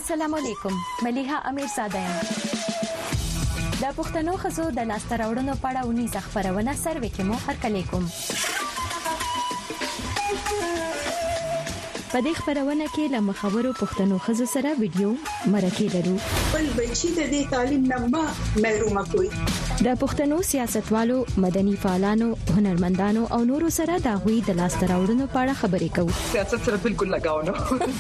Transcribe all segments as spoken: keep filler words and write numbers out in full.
السلام علیکم. ملیحه امیرزاده یم. د پښتنو ښځو د لاسته راوړنو په اړه ونیزه خپرونه سروې کې مو هرکلی کوم. په دې خپرونه کې له مخورو پښتنو ښځو سره ویډیو مرکې لرو. بل بچی د دې تعلیم نه محروم کوي. د پښتنو سیاستوالو، مدني فعالانو، هنرمندانو او نورو سره د غوي د لاسته راوړنو په اړه خبرې کوو. سیاست سره بالکل لگاو نه.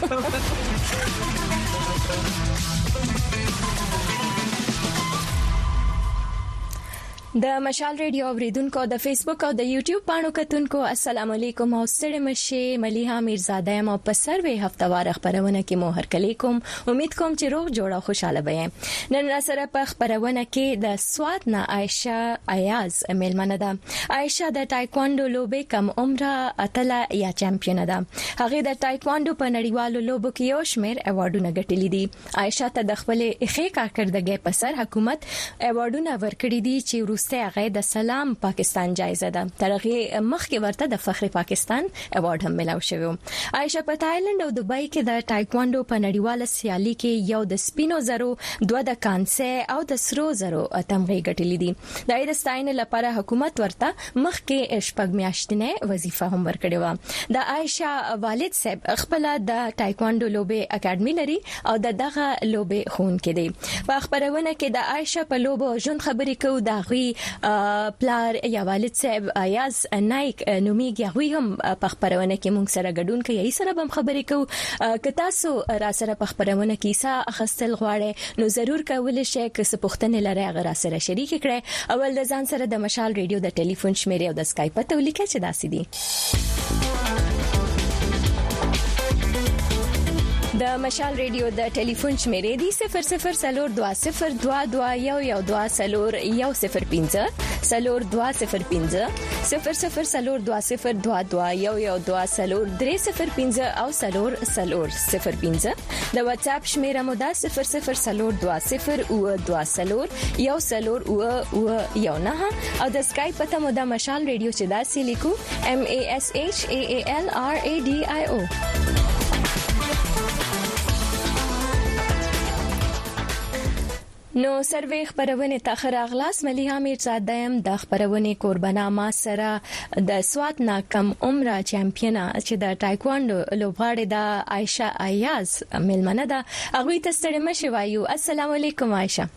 د مشال ریډیو اوریدونکو د فیسبوک او د یوټیوب باندې کتونکو السلام علیکم او ستړي مشه. ملیحه امیرزاده یم او په سروې هفتوار خبرونه کې مو هرکلی کوم. امید کوم چې روغ جوړ او خوشاله وئ. نن سره په خبرونه کې د سوات نه عائشه ایاز میلمنه ده. عائشه د ټایکوانډو لوبې کم عمره اتله یا چمپیون ده. هغه د ټایکوانډو په نړیوالو لوبو کې یو شمېر ایوارډونه ګټلي دي. عائشه ته د خپل ښې کارکړدګۍ په سر حکومت ایوارډونه ورکړي دي چې روسته هغه د سلام پاکستان جایزه ده. ترغه مخکې ورته د فخر پاکستان ایوارډ هم ملاو شوی. عائشه په تایلند او دبي کې د ټایکوانډو په نړیواله سیالي کې یو د سپینو زرو، دوه د کانسه او د سرو زرو تمغه ګټلې دي. د دې ستاینې لپاره حکومت ورته مخکې شپږ میاشتنه وظیفه هم ورکړې و. د عائشه والد صاحب خپل د ټایکوانډو لوبې اکیډمي لري او د دغه لوبې خون کې دی. په خبرونه کې د عائشه په لوبو ژوند خبرې کوو. د غوي پلار یا والد صاحب ایاز نایک نومیږي. غوي هم په خبرونه کې مونږ سره ګډون کوي. یې سره هم خبرې کوو. که تاسو را سره په خبرونه کې څه اخستل غواړئ نو ضرور کولای شئ که څه پوښتنې لرئ هغه را سره شریک کړئ. اول د ځان سره د مشال ریډیو د ټلیفون شمیرې او د اسکایپ ته ولیکئ چې داسې دي. د مشال ریډیو د ټلیفون شمیرې دي صفر صفر سلور دوه صفر دوه دوه یو یو دوه سلور یو صفر پنځه سلور دوه صفر پنځه صفر صفر سلور دوه صفر دوه دوه یو یو دوه سلور درې صفر پنځه او سلور سلور صفر پنځه. د واتس اپ شمیره مو ده صفر صفر سلور دوه صفر او دوه سلور یو سلور او او یو نه او د اسکایپ ته مو د مشال ریډیو چې داسې لیکو M A S H A A L R A D I O. نو سروې خبرونه ته خراغلاس. ملیحه امیرزاده یم د خبرونه قربانا ما سره د سوات نا کم عمره چمپیونه چې د ټایکوانډو لوبغاړې د عائشه ایاز میلمنه ده. هغه ته ستړي مشه وایو. السلام علیکم عائشه.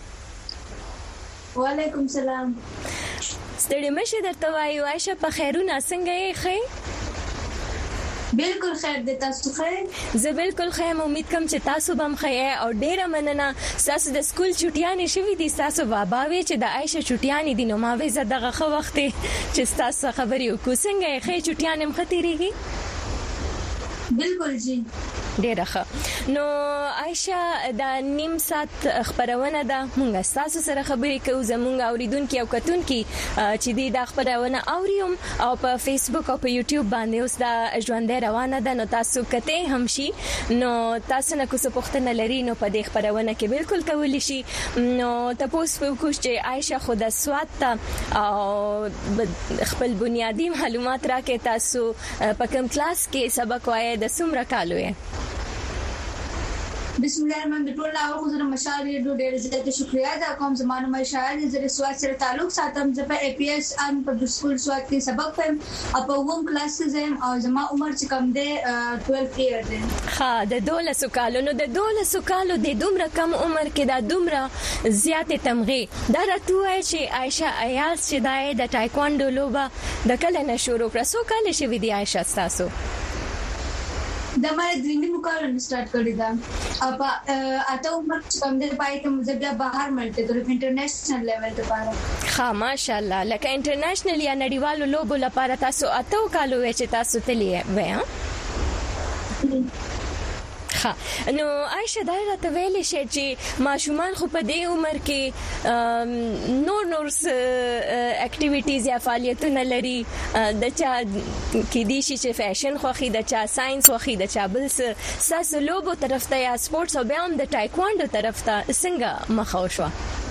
وعلیکم السلام. ستړي مشه درته وایو. عائشه په خیرونه څنګه یې خې؟ بالکل خیر دې تاسو خیر؟ زه بالکل خیر. امید کوم چې تاسو هم خیر او ډیره مننه. تاسو د سکول چټیانې شوې دي. تاسو بابا وی چې د عائشه چټیانې دي نو ما وې زه دغه خو وخت چې تاسو خبرې وکړو. څنګه خیر چټیانې هم خطرېږي؟ بالکل جی ډیره ښه. نو عائشه د نیم سات خبرونه ده. مونږ تاسو سره خبرې کوو. زمونږ اوریدونکو او کتونکو چې دی د خبرونه اوریم او په فیسبوک او په یوټیوب باندې اوس دا ژوند روانه ده. نو تاسو کته هم شي نو تاسو نه کوڅه پوښتنه لري نو په دې خبرونه کې بالکل کولی شي. نو تاسو په کوښښ چې عائشه خود سوات ته او خپل بنیادی معلومات راکې. تاسو په کوم کلاس کې سبق وایي؟ د څومره کالو یې؟ بسم الله الرحمن الرحیم. ټول لاو خو زره مشال ریډیو ډېر زیات شکریا دا کوم زمانه مې شاعر زره سواد سره تعلق ساتم. زه په اي پي اس ان په سکول سواد کې سبق پم او په ووم کلاس کې زم او زما عمر چې کم دی بارہ ایئر دی. ها د دولسو کالو. نو د دولسو کالو د دومره کم عمر کې دا دومره زیات تمغه دا راټوي چې عائشه ایاز چې د ټایکوانډو لوبه د کله نه شروع کړه. سو کال شوی دی عائشه تاسو؟ د ما درینګ مقابله سٹارټ کړی دا اب اته عمر چې کوم دی پای ته مزه بیا بهر ملته د انټرنیشنل لیول لپاره. ها ماشاءالله. لکه انټرنیشنل یا نړیوالو لوبو لپاره تاسو اته کالو چې تاسو تللی وای. ها نو عائشه دا راته ویلې شي چې ماشومان خو په دې عمر کې نور نور اکټیویټیز یا فعالیتونه لري. د چا کې دي چې فیشن خوخي، د چا ساينس خوخي، د چا بل څه. تاسو لوبو طرف ته یا سپورتس او بیا هم د ټایکوانډو طرف ته څنګه مخه وشو؟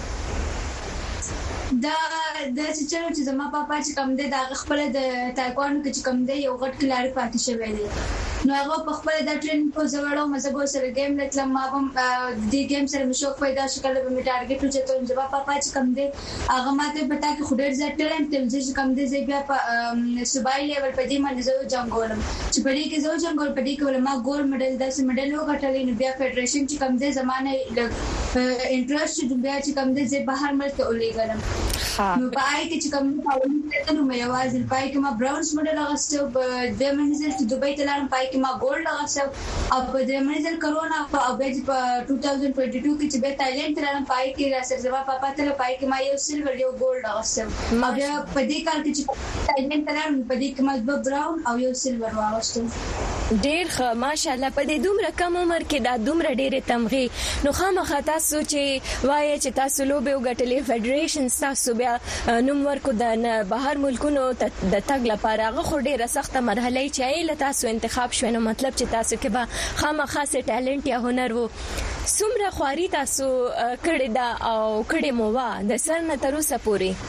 دا د چې چې زما پاپا چې کوم دی دا خپل د ټایکوانډو کې کوم دی یو غټ کلار پاتې شوی دی نو هغه په خپل د ټریننګ په زوړو مزګو سره گیم لکه ما هم د گیم سره مشوق پیدا شو کله به می ټارګټ و چې ته جواب پاپا چې کم دی هغه ماته پتا کې خډر زړه ټالنت تل چې کم دی زه بیا په صوبایي لیول په دې باندې زه جنگولم چې په دې کې زه جنگول په دې کې ول ما ګول میډل داسې میډل وګټلې نو بیا فدریشن چې کم دی زمانه انټرست چې بیا چې کم دی زه بهر ملک ته ولېګلم نو پای کې چې کوم څه نو مې आवाज پای کې ما براونز ماډل اغستو د منځل چې دوبۍ ته لاړم پای کې ما ګولډ اغستو او په د منځل کرونا او به په دوه هزار دوه دوه کې چې به تایلند ته لاړم پای کې را سره زما پاپا ته پای کې ما یو سیلور یو ګولډ اغستو او بیا په دې کال کې چې تایلند ته لاړم په دې کې ما د براون او یو سیلور واغستو ډېر ښه ماشاءالله په دې دومره کم عمر کې دا دومره ډېرې تمغې نو خامخا تاسو چې وایي چې تاسو لوبه وګټلې فدریشن تاسو بیا نوم ورکو د بهر ملکونو د تګ لپاره هغه خو ډېره سخته مرحله چې له تاسو انتخاب شوه نو مطلب چې تاسو کې به خامخا سه ټالنت یا هنر وو څومره خواري تاسو کړې دا او کړې مو وا د سر نه تر اوسه پورې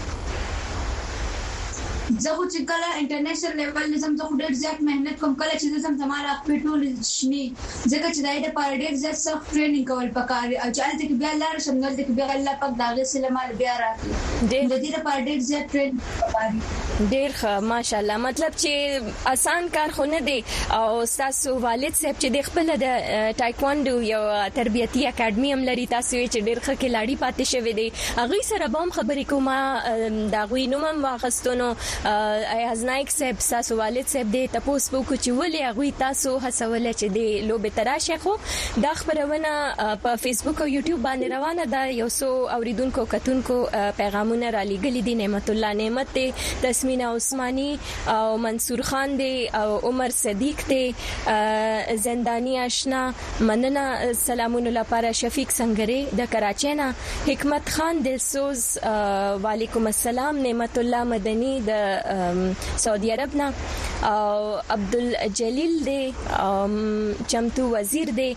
زه خو چې کله انټرنیشنل لیول نظم زه خو ډېر زیات مهنت کوم کله چې زم زماره خپل ټول شني ځکه چې دای د پاره ډېر زیات سخت ټریننګ کول پکار او چې الته کې بیا لار شمول د بیا الله پاک داغه سلامال بیا راکړي د دې لپاره ډېر زیات ټریننګ پکار ډېر ښه ماشاءالله مطلب چې آسان کار خو نه دی او تاسو والد صاحب چې د خپل د ټایکواندو یو تربیتی اکیډمي هم لري تاسو چې ډېر ښه کلاړی پاتې شوی دی هغه سره به هم خبرې کومه دا غوي نوم هم واغستونو ایاز نایک صاحب تاسو والد صاحب دې تاسو په کوچ ولې هغه تاسو هڅول چې د لوبه تراشه خو دا خبرونه په فیسبوک او یوټیوب باندې روانه ده یو څو اوریدونکو کتونکو پیغامونه را لېګلې دي نعمت الله نعمت دی تسمینا عثماني او منصور خان دی او عمر صدیق دی زندانی آشنا مننه سلامونه لپاره شفیق سنگری د کراچۍ نه حکمت خان دلسوز وعلیکم السلام نعمت الله مدنی د سعودي عرب نه او عبدالجلیل دی چمتو وزیر دی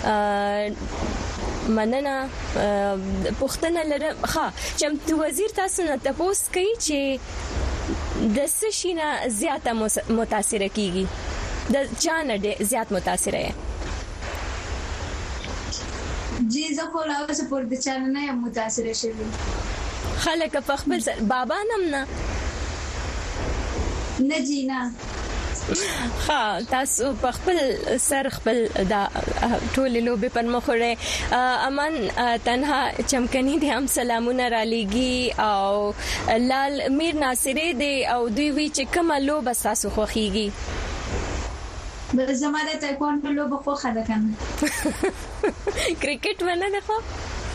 مننه پښتنه لرم ها چمتو وزیر تاسو نه تاسو کوي چې د سشینه زیاته متاثر کیږي د چانه زیات متاثر ہے جی زه خو لا اوس پر د چانه نه متاثر شوم خلک په خپل بابا نم نه نه جینا ها تاسو په خپل سر خپل دا ټول لوبه پر مخوره امان تنها چمکني دي هم سلامونه را لېږي او لال میر ناصری دی او دوی وی چې کومه لوبه تاسو خوخيږي بل زماده تایکواندو لوبه خوخه ده کنه کرکټ ونه ده خو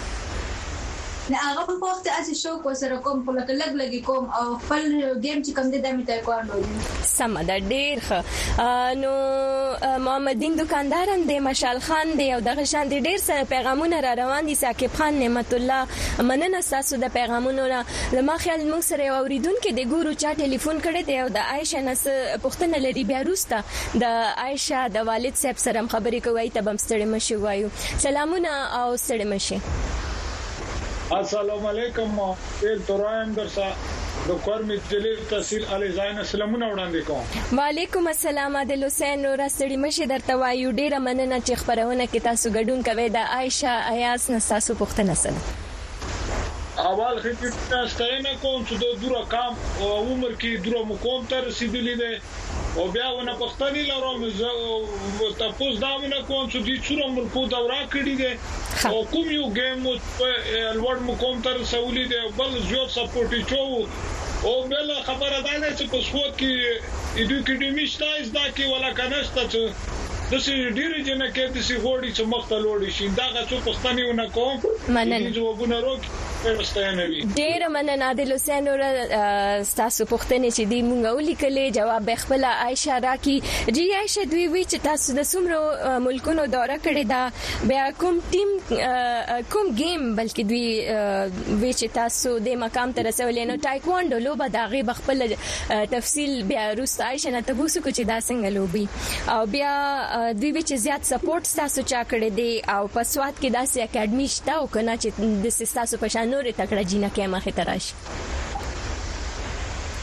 نه هغه په وخت اسې شوق وسره کوم په لګ لګ لګي کوم او خپل گیم چې کوم د دمه تایکواندو دي سم ده ډیر ښه نو محمدین دکاندار هم دی مشال خان دی او دغه شان دی ډیر سره پیغامونه را روان دي ثاقب خان نعمت الله مننه تاسو د پیغامونو نه ما خیال موږ سره اوریدونکو د ګورو چا ټلیفون کړی دی او د عائشه نس پښتنه لري بیا روسته د عائشه د والد صاحب سره خبرې کوي ته بم ستړي مشي وایو سلامونه او ستړي مشي السلام علیکم ډېر ترایم درسا د کورمي جلیل تحصیل علي زاین سلامونه وړاندې کوم وعلیکم السلام عادل حسین نور ستړي مشه درته وایو ډیره مننه چې خبرونه کې تاسو ګډون کوي د عائشه ایاس نساسو پښتنه سره اول خدمت ستاینه کوم چې د دوره کام او عمر کې دوره مقام ته رسیدلې ده او بیا ونه پښتني لروم زه تاسو دا ونه کوم چې د څوره ملکو دورا کړی ده او کوم یو گیم په الوړ مقام ته رسولې ده بل زیات سپورټ چو او بل خبره ده چې په سوت کې اډوکیډمي شتایز دا کې ولا کنهسته چې د سې ډیره جنہ کې د سې غوړي چې مخته لوړی شي دا غو پښتني ونه کوم مننه جوابونه روک ډیر مننه عادل حسین اور تاسو پښتنې چې دی مونږ ولیکلې جواب خپل عائشه راکی جی عائشه دوی وی چې تاسو د سمرو ملکونو دوره کړې دا بیا کوم ټیم کوم گیم بلکې دوی وی چې تاسو د مقام ته رسولې نو ټایکواندو لوبه دا غي خپل تفصیل بیا روس عائشه نه تاسو کو چې دا څنګه لوبي او بیا دوی وی چې زیات سپورټ تاسو چا کړې دی او په سواد کې داسې اکیډمي شته او کنه چې د تاسو په شان نور تکړه جینه کې مخه تراش زه چې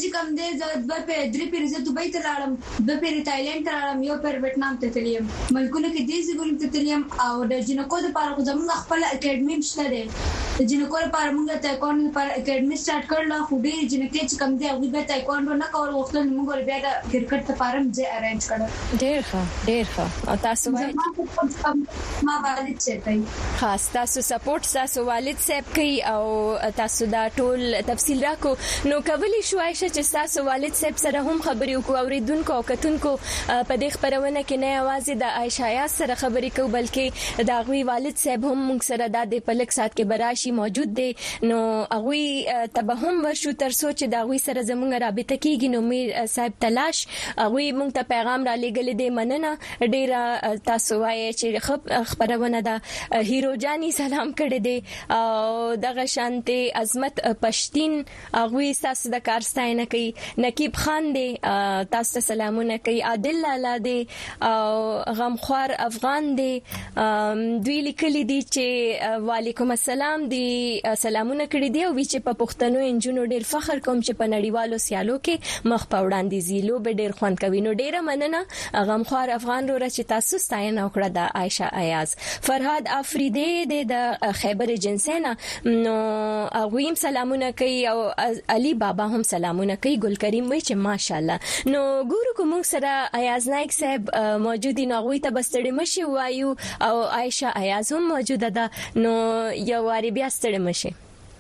چې کوم دی د په درې پیری زه دوبۍ ته لاړم د پیری تایلند ته لاړم یو پر ویتنام ته تلم ملکونه کې دې ځګون ته تلم او د جنکو د پاره زموږ خپل اکیډمي شته ده د جنکو لپاره موږ ته کوم پر اکیډمي سٹارټ کړل خو ډېر جنکې چې کوم دی هغه به تایکوانډو نه کول وختونه موږ بیا د کرکټ لپاره مځه ارینج کړل ډېر ښه ډېر ښه او تاسو وایي ما والد څه کوي خاص تاسو سپورټ تاسو والد صاحب کوي او تاسو دا ټول تفصیل راکو نو کولی شو عائشہ چې تاسو والد صاحب سره هم خبرې وکړو اوریدونکو او کتونکو په دې خبرونه کې نه आवाज د عائشہ یا سره خبرې کوو بلکې دا غوي والد صاحب هم موږ سره د پلک سات کې براشي موجود دي نو غوي تبهم ورشو تر سوچ دا غوي سره زموږ رابطه کیږي نو میر صاحب تلاش غوي موږ ته پیغام را لګل دي مننه ډیر تاسو وایي چې خبرونه دا هیرو جانی سلام کړی دي او دغه شانتي عظمت پښتين غوي تاسو د کارستاینه کوي نقیب خان دی تاسو سلامونه کوي عادل لالا دی او غمخوار افغان دی دوی لیکلي دي چې وعلیکم السلام دی سلامونه کړی دی او چې په پښتنو انجونو ډیر فخر کوم چې په نړیوالو سیالو کې مخ په وړاندې زیلو به ډیر خوان کوي نو ډیره مننه غمخوار افغان رو چې تاسو ستاینه وکړه د عائشہ ایاز فرهاد افریدی د خیبر جنسینا نو غویم سلامونه کوي او علي بابا هم سلامونه کوي ګل کریم وای چې ماشاءالله نو ګورو کوم سره ایاز نایک صاحب موجودی نغوی ته بستړی مشي وایو او عائشہ ایاز هم موجوده ده نو یو واری بیا ستړی مشي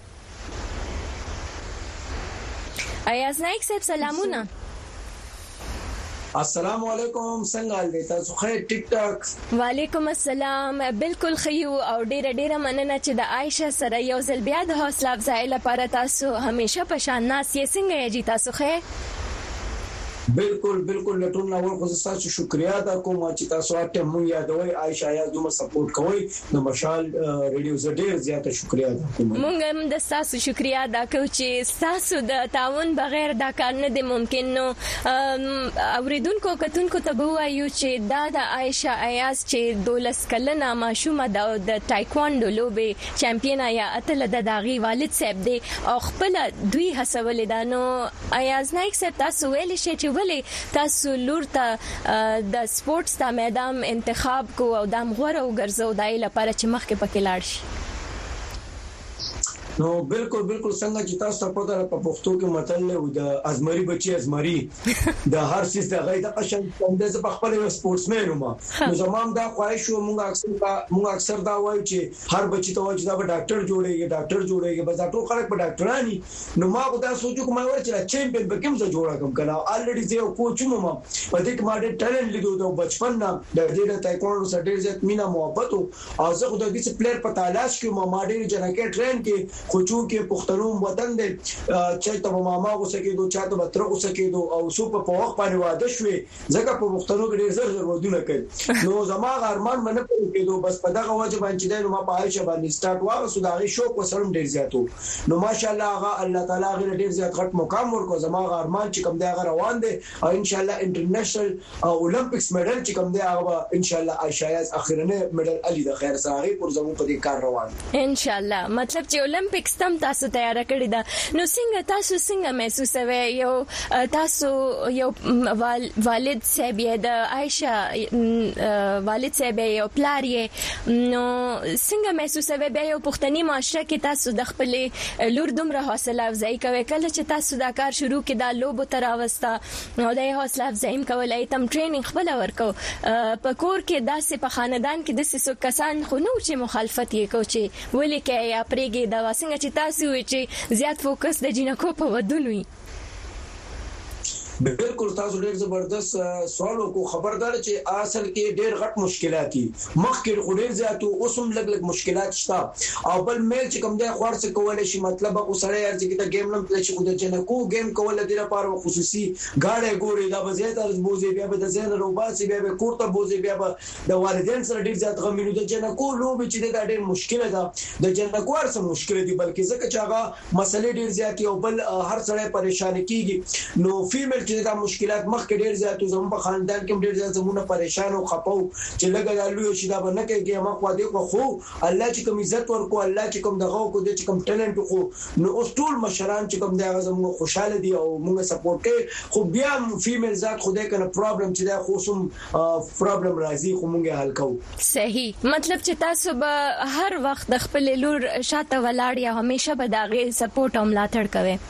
ایاز نایک صاحب سلامونه السلام علیکم څنګه حال دی تاسو خیر ټیک ټاک وعلیکم السلام بالکل خیو او ډیره ډیره مننه چې د عائشہ سره یو ځل بیا د حوصله افزای لپاره تاسو همیشه په شان ناس یې څنګه یې جی تاسو خیر بالکل بالکل لټون نو خو تاسو شکریا ادا کوم چې تاسو ته مونږ یادوي عائشہ یا دومره سپورټ کوي نو مشال ریډیو زړه زیاته شکریا ادا کوم مونږ هم د تاسو شکریا ادا کوو چې تاسو د تعاون بغیر دا کار نه دی ممکن نو اوریدونکو کتونکو ته وایو چې دا د عائشہ ایاز چې دولس کلنه ماشومه د ټایکوانډو لوبه چمپیونه یا اتل د داغي والد صاحب دی او خپل دوی هڅولې دا نو ایاز نایک صاحب تاسو ویل شي چې ولې تاسو لور ته د سپورتس د میدان انتخاب کو او د مغوره او ګرځو دای لپاره چې مخکې پکې لاړ شي نو بالکل بالکل څنګه چې تاسو په پدره په پښتو کې متل له د ازمري بچي ازمري د هر څه د غي د قشن د په خپل سپورتسمن ما نو زمام دا خواهش شو مونږ اکثر مونږ اکثر دا وایو چې هر بچی ته وایي دا به ډاکټر جوړيږي ډاکټر جوړيږي بس دا ټول خلک په ډاکټرانی نو ما خو دا سوچو کوم وایي چې چمپیون به کوم څه جوړا کوم کنه الریډي زه کوچ مو ما په دې کې ما ډېر ټالنت لیدو د بچپن نه د دې د تایکوانډو سره ډېر زیات مینا محبت او زه خو د دې پلیئر په تلاش کې ما ما ډېر جنکه ټرین کې خو چون کې پښتنو وطن دې چې ته ماما غوسه کېدو چاته بتر غوسه کېدو او سو په وخت باندې واده شوې ځکه په پښتنو کې ډېر زر زر ودونه کوي نو زما ارمان منه کېدو بس په دغه وجه باندې چې نو ما په عائشہ باندې سٹارټ واغ سوداغي شوق وسلم ډېر زیاتو نو ماشاءالله هغه الله تعالی غیر ډېر زیات غټ مقام ورکو زما ارمان چې کوم دی هغه روان دي او ان شاء الله انټرنیشنل اولمپکس میډل چې کوم دی هغه ان شاء الله عائشہ یاز اخرنه میډل علي د خیر ساغي پر زمو په دې کار روان ان شاء الله مطلب چې اولمپکس تم تاسو تیار کړی دا نو څنګه تاسو څنګه محسوسوي یو تاسو یو والد صاحب د عائشہ والد صاحب یو پلار یې نو څنګه محسوسوي به یو پښتني معاشره کې تاسو د خپل لور دومره حوصله افزای کوي کله چې تاسو دا کار شروع کړه د لوبو تر اوستا نو د حوصله افزای کولای تم ټریننګ خپل ورکو په کور کې داسې په خاندان کې د سې کسان خو نو چې مخالفت یې کو چې ولې کې یا پرېږي دا څنګه چې تاسو وي چې زیات فوکس د جنکو په ودونوي بالکل تاسو ډېر زبردست سوال کو خبردار چې اصل کې ډېر غټ مشکلات دي مخکې خو ډېر زیات اوسم لګ لګ مشکلات شته او بل میل چې کوم دی خور څه کولای شي مطلب او سره ارزي کې دا گیم نم چې خو د جنکو گیم کول د لپاره خصوصي غاړه ګوري دا وزیت ارز بوزي بیا به د زین روباسي بیا به کوړه بوزي بیا به د والدین سره ډېر زیات غمینو د جنکو لوب چې دا ډېر مشکله ده د جنکو ارسه مشکله دي بلکې ځکه چې هغه مسلې ډېر زیات او بل هر سره پریشان کیږي نو فیمیل چې دا مشکلات مخکې ډېر زیات زموږ په خاندان کې ډېر زیات زموږ پریشان او خپو چې لګا لوي شي دا نه کوي ما خو دې خو الله چې کوم عزت ورکو الله چې کوم دغه کو دې چې کوم ټالنت خو نو اوس ټول مشران چې کوم دا زموږ خوشاله دي او موږ سپورټ کوي خو بیا فیمیل ذات خو دې کنه پرابلم چې دا خو سم پرابلم راځي خو موږ حل کوو صحیح مطلب چې تاسو به هر وخت د خپل لور شاته ولاړ یا همیشه به داغه سپورټ او ملاتړ کوي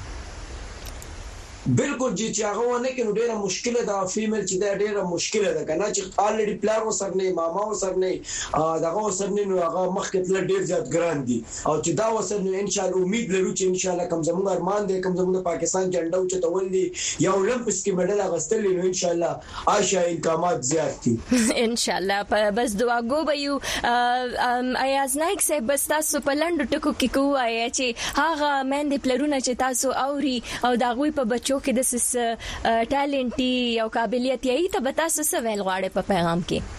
بالکل جی چې هغه ونه کې نو ډیره مشکله ده فیمیل چې دا ډیره مشکله ده کنه چې الریډي پلار وسر نه ماما وسر نه دغه وسر نه نو هغه مخکې تل ډیر زیات ګران دي او چې دا وسر نو ان شاء الله امید لرو چې ان شاء الله کوم زموږ ارمان دی کوم زموږ پاکستان جنډا او چې تول دي یا اولمپیکس کې میډل اغستل نو ان شاء الله عايشه امکانات زیات دي ان شاء الله بس دعاګو به یو ایاز نایک سه بس تاسو په لند ټکو کې کوه چې هغه مند پلرونه چې تاسو اوري او داغوي په بچو کې د سس ټالنټي او قابلیت یې ته به تاسو څه ویل غواړئ په پیغام کې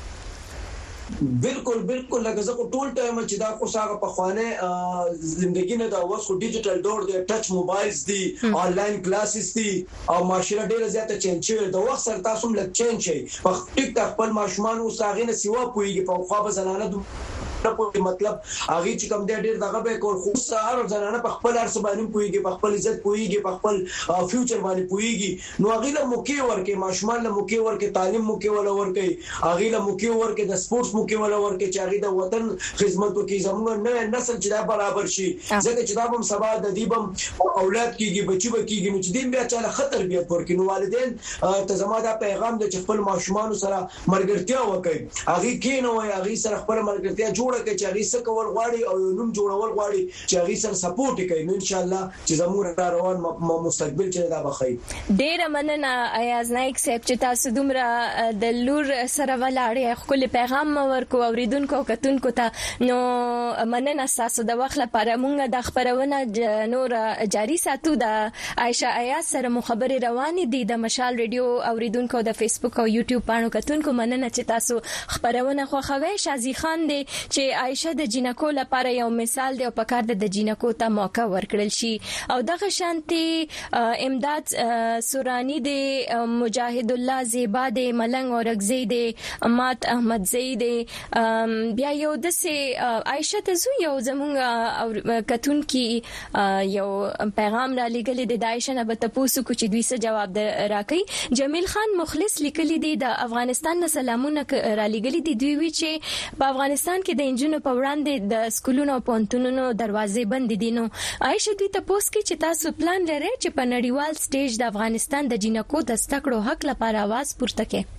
بالکل بالکل لکه زه ټول ټایم چې دا کو ساغه په خوانه ژوندۍ نه دا اوس خو ډیجیټل دور دی ټچ موبایلز دي آنلاین کلاسز دي او ماشره ډیره زیاته چینج شوی د وخت سره تاسو مل چینج شي په ټیک ټاک خپل ماشومان او ساغه نه سیوا پويږي په خو به زنانه په مطلب هغه چې کوم ډېر دغه به کول خو سهار زنانه په خپل ارس باندې پويږي په خپل عزت پويږي په خپل فیوچر باندې پويږي نو هغه له موقع ورکه ماشومان له موقع ورکه تعلیم موقع ولا ورکه هغه له موقع ورکه د سپورتس موقع ولا ورکه چې هغه د وطن خدمت وکړي زموږ نه نسل چې دا برابر شي ځکه چې دا هم سبا د دیبم اولاد کیږي بچي بکیږي نو چې دین بیا چاله خطر بیا ورکه نو والدین ته زموږ دا پیغام د خپل ماشومان سره مرګرتیا وکړي هغه کینو هغه سره خپل مرګرتیا جوړ کړي چې هغه څه کول غواړي او نوم جوړول غواړي چې هغه سره سپورټ کوي نو ان شاء الله چې زموږ روان مستقبل چې دا بخیر ډیر مننه ایاز نایک صاحب چې تاسو دومره د لور سره ولاړې خپل پیغام ورکو اوریدونکو کتونکو ته نو مننه تاسو د وخت لپاره مونږ د خبرونه نور جاری ساتو د عائشہ ایاز سره مخابره روان دي د مشال ریډیو اوریدونکو د فیسبوک او یوټیوب پاڼو کتونکو مننه چې تاسو خبرونه خوښوي شازي خان دی چې عائشہ د جنکو لپاره یو مثال دی او په کار د جنکو ته موقع ورکړل شي او دغه شانتي امداد سورانی دی مجاهد الله زیبا دی ملنګ اورګزی دی مات احمد زید بیا یو د سه عائشہ ته زو یو زمونږ کتون کی یو پیغام را لګل د عائشہ نه به تاسو کو چې دوی څه جواب راکړي جمیل خان مخلص لیکلی دی د افغانستان نه سلامونه را لګل دي دوی وی چې په افغانستان کې د انجنونو په وړاندې د سکولونو او پونتونونو دروازې بند دي نو عائشہ دوی ته پوس کې چې تاسو پلان لرئ چې په نړیوال سټیج د افغانستان د جنکو د ستکړو حق لپاره आवाज پورته کړي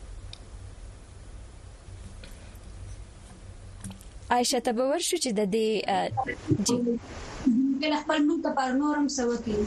عائشہ ته به ورشو چې د دې جی کله خپل نو ته پر نورم سوکی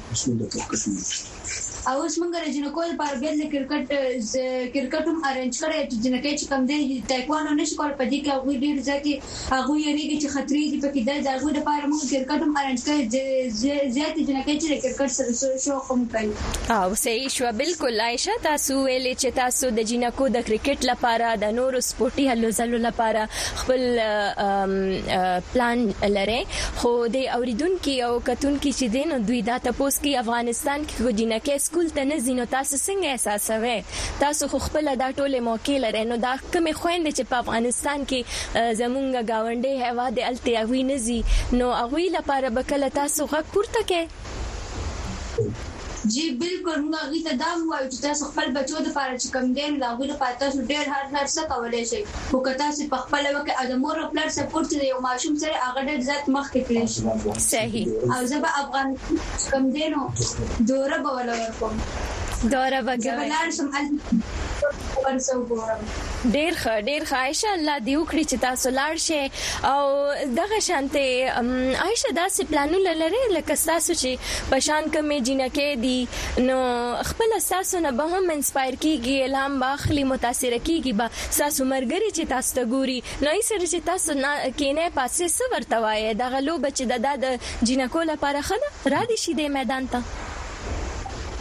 او اوس موږ راځو کول پر بیل کرکټ کرکټم ارنج کړی چې جنکې چې کم دی تایکوانو نشي کول په دې کې هغه ډیر ځکه هغه یې چې خطرې دي په کې د ځای د پاره موږ کرکټم ارنج کړی زیات جنکې چې کرکټ سره شو کوم کوي او صحیح شو بالکل عائشہ تاسو ویلې چې تاسو د جنکو د کرکټ لپاره د نورو سپورتي هلو ځلو لپاره خپل پلان لري خو د اوریدونکو او کتونکو چې دین دوی دا تاسو کې افغانستان کې جنکې سکول ته نه زینو تاسو څنګه احساسوي تاسو خو خپل دا ټوله موقع لري نو دا کومه خويند چې په افغانستان کې زمونږ گاونډي هوا د الته وی نزي نو هغه لپاره بکله تاسو غږ پورته کې جی بالکل موږ غي ته دا وایو چې تاسو خپل بچو د پاره چې کم دین لا غوډه پاتہ شو ډېر هر هر څه کولای شي خو کته چې په خپل وکه ادمور خپل سپورټ دی یو ماشوم سره هغه ډېر ذات مخ کې کړی شي صحیح او زه به افغان کم دینو دوره به ولا ورکوم دوره بګا سم ورسو ګورم ډیر ښه ډیر ښه عائشہ الله دې وکړي چې تاسو لاړ شئ او دغه شانته عائشہ داسې پلانونه لري لکه تاسو چې پشان کمې جنکې دي نو خپل تاسو نه به هم انسپایر کیږي الهام باخلي متاثر کیږي با تاسو مرګري چې تاسو ته ګوري نو یې سره چې تاسو نه کینه پاسه څه ورته وایي دغه لو بچ د د جنکو لپاره خنه را دي شي د میدان ته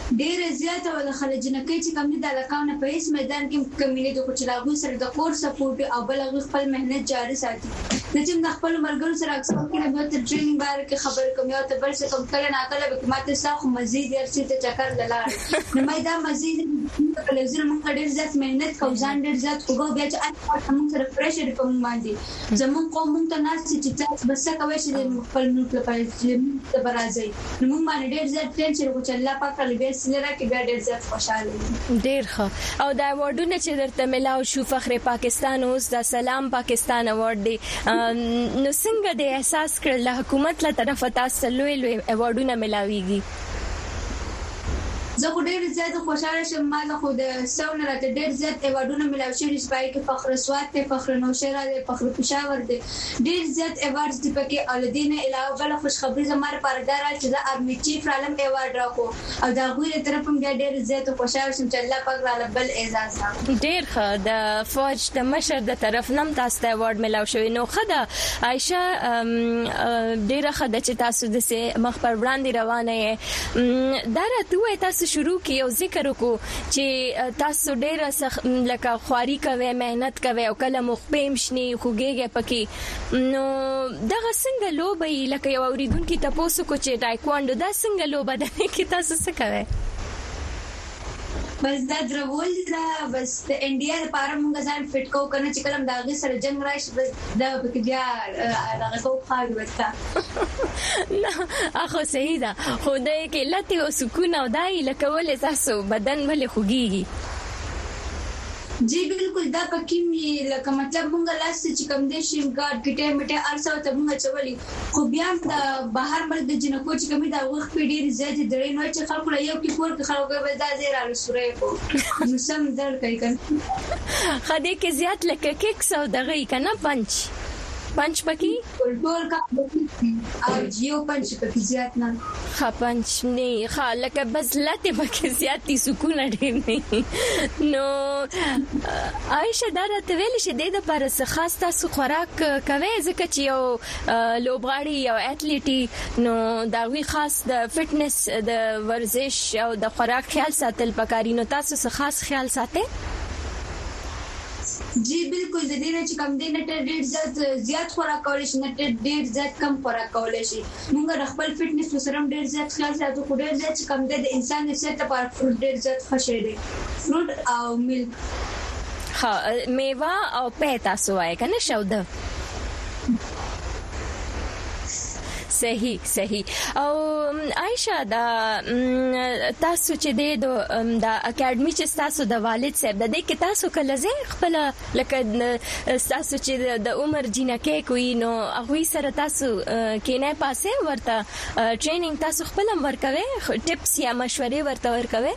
ډېر زیات او د خلجنکۍ چې کوم دي د علاقاونه په هیڅ میدان کې کمیلې د کوچلاغو سره د کور سپورټ او بل خپل مهنت جاري ساتي. د چې د خپل مرګرو سره اکثر کې د ټریننګ باره کې خبر کوم یو ته بل څه کوم کله نه کله به ماته ساخو مزید ورسې ته چکر لاله نو مې دا مزید کله زر موږ ډېر زیات مهنت کوو ځان ډېر زیات کوو بیا چې اته موږ سره پریشر په موږ باندې زموږ قوم موږ ته ناس چې تاسو بس کوي چې خپل نوټ لپاره چې برازي نو موږ باندې ډېر زیات ټینشن کوو چې الله پاک له سره کې بیا ډېر زیات خوشاله ډېر ښه او دا ایوارډونه چې درته ملاو شو فخر پاکستان اوس د سلام پاکستان ایوارډ دی نو څنګه د احساس کړل له حکومت له طرفه تاسو لوی لوی ایوارډونه ملاويږي؟ زه خو ډېر زیات خوشاله شم ما له خو د سونه راته ډېر زیات ایوارډونه ملاوي شي سپای کې فخر سواد ته فخر نوشهره ده فخر پېښور ده ډېر زیات ایوارډز دي پکې اولدین علاوه بل خوش خبري زماره پردار چې د ارمی چیف عالم ایوارډ راکو او دا غوړي طرف هم ډېر زیات خوشاله شم چې الله پاک را بل اعزاز راکړي. ډېر ښه د فوج د مشر د طرف نم تاسو ته ایوارډ ملاو شوی نو خدا عائشہ ډېر ښه د چې تاسو د سه مخ پر وړاندې روانه یې دا راته تاسو شروع کی یو ذکر وکړو چې تاسو ډېر لکه خواري کوي مهنت کوي او کله مخپیم شني خوګيږي پکې نو دغه څنګه لوبي لکه یو اوریدونکو تاسو کو چې ټایکوانډو دا څنګه لوبه ده کې تاسو څه کوي؟ بس دا درول دا بس د انډیا لپاره موږ ځان فټ کوو کنه چې کلم داغه سره جنگ راشي بس دا پکې بیا هغه کو خاور وتا نه اخو صحیح ده خو دې کې لته او سکون او دای لکه ولې تاسو بدن ولې خوګيږي؟ جی بالکل دا پکې می لکه مطلب مونږ لاس چې کوم دې شیم ګارد کټه میټه ارسو ته مونږ چولي خو بیا د بهر ملک د جنکو چې کوم دا وخت په ډیر زیات درې نو چې خلکو له یو کې کور کې خلکو به دا زیرا لسورې کو نو سم در کوي کنه خدای کې زیات لکه کیکس او دغه کنه پنچ پنچ پکې ټول کا او جیو پنچ پکې زیات نه ها پنچ نه ها لکه بس لته پکې زیاتې سکون ډېر نه نو عائشہ دا راته ویل شي د لپاره څه خاص تاسو خوراک کوي ځکه چې یو لوبغاړي یو اټلیټي نو دا وی خاص د فټنس د ورزش او د خوراک خیال ساتل پکاري نو تاسو څه خاص خیال ساتئ؟ جی بالکل د دې نه چې کم دې نه ډېر زیات زیات خوراک کولای شي نه ډېر زیات کم خوراک کولای شي موږ خپل فټنس سره ډېر زیات خیال ساتو خو ډېر زیات کم د انسان د صحت لپاره فروټ ډېر زیات ښه دی فروټ او ملک ها میوه او پېتا سوای کنه شوده صحیح صحیح او عائشہ دا تاسو چې د د اکیډمي چې تاسو د والد صاحب د دې کې تاسو کله زه خپل لکه تاسو چې د عمر جنکه کوي نو هغه سره تاسو کې نه پاسه ورته ټریننګ تاسو خپل ورکوي ټیپس یا مشورې ورته ورکوي؟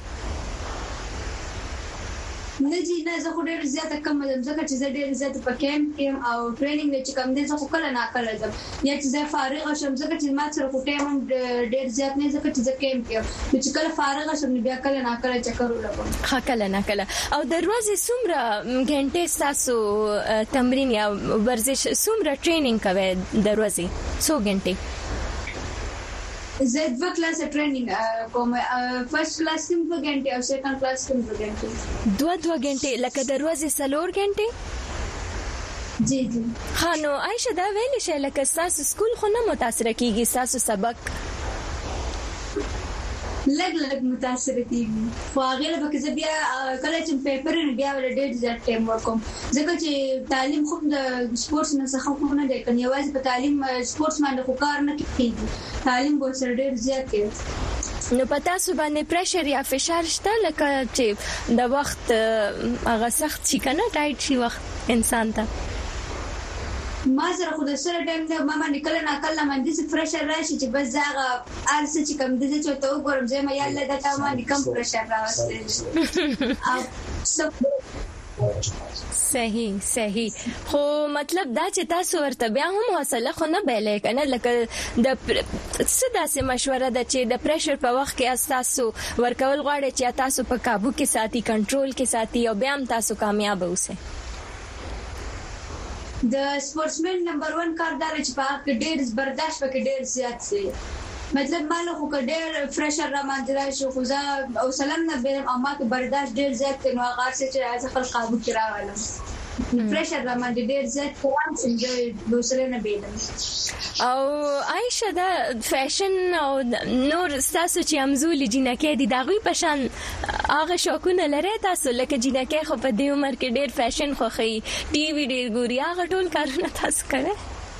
نه جی نه زه خو ډېر زیات کم مزم ځکه چې زه ډېر زیات په کیمپ کې او ټریننګ چې کم دي زه خو کله نه کله ځم یا چې زه فارغ شم ځکه چې ما سره خو ټایم ډېر زیات نه ځکه چې زه کیمپ کې چې کله فارغ شم بیا کله نه کله چکر ولګم ها کله نه کله او د ورځې څومره غنټه تاسو تمرین یا ورزش څومره ټریننګ کوي د ورځې څو غنټه؟ زه دوه کلاس ټریننګ کوم فرست کلاس کې په غنټه او سیکنډ کلاس کې په غنټه دوه دوه غنټه لکه د ورځې څلور غنټه؟ جی جی ها نو عائشہ دا ویل شي لکه تاسو سکول خو نه متاثر کیږي تاسو سبق لګ لګ متاثر کیږي خو هغه له بکه بیا کله چې پیپر نه بیا ول ډېر زیات ټایم ورکوم ځکه چې تعلیم خو د سپورتس نه څخه خو نه دی کني یوازې په تعلیم سپورتس باندې خو کار نه کیږي تعلیم به سره ډېر زیات دی نو پتا سو باندې پریشر یا فشار شته لکه چې د وخت هغه سخت شي کنه ټایټ شي وخت انسان ته ما سره خو د سره ټایم نه ما باندې کله نه کله باندې څه پریشر راشي چې بس زاغه ارڅ چې کم دي چې ته وګورم زه ما یاله دا تا باندې کم پریشر راوستل صحیح صحیح خو مطلب دا چې تاسو ورته بیا هم حوصله خو نه بیلې کنه لکه د څه داسې مشوره ده چې د پریشر په وخت کې تاسو ورکول غواړي چې تاسو په काबू کې ساتي کنټرول کې ساتي او بیا هم تاسو کامیاب اوسئ؟ د سپورټسمن نمبر ون کار دا چې په ډېر برداشت وکړي ډېر زیات سي مطلب مالو خو ډېر فرشر را باندې راشي خو زه او سلام نه به اما ته برداشت ډېر زیات نو هغه څه چې از خپل قابو کې راغلم فرشر را باندې ډېر زیات کوم څنګه دوسره نه بیلم او عائشہ دا فیشن او نور تاسو چې امزول جنکه دي دا غوي پشان هغه شوکونه لري تاسو لکه جنکه خو په دې عمر کې ډېر فیشن خوخي ټي وی ډېر ګوري هغه ټول کارونه تاسو کوي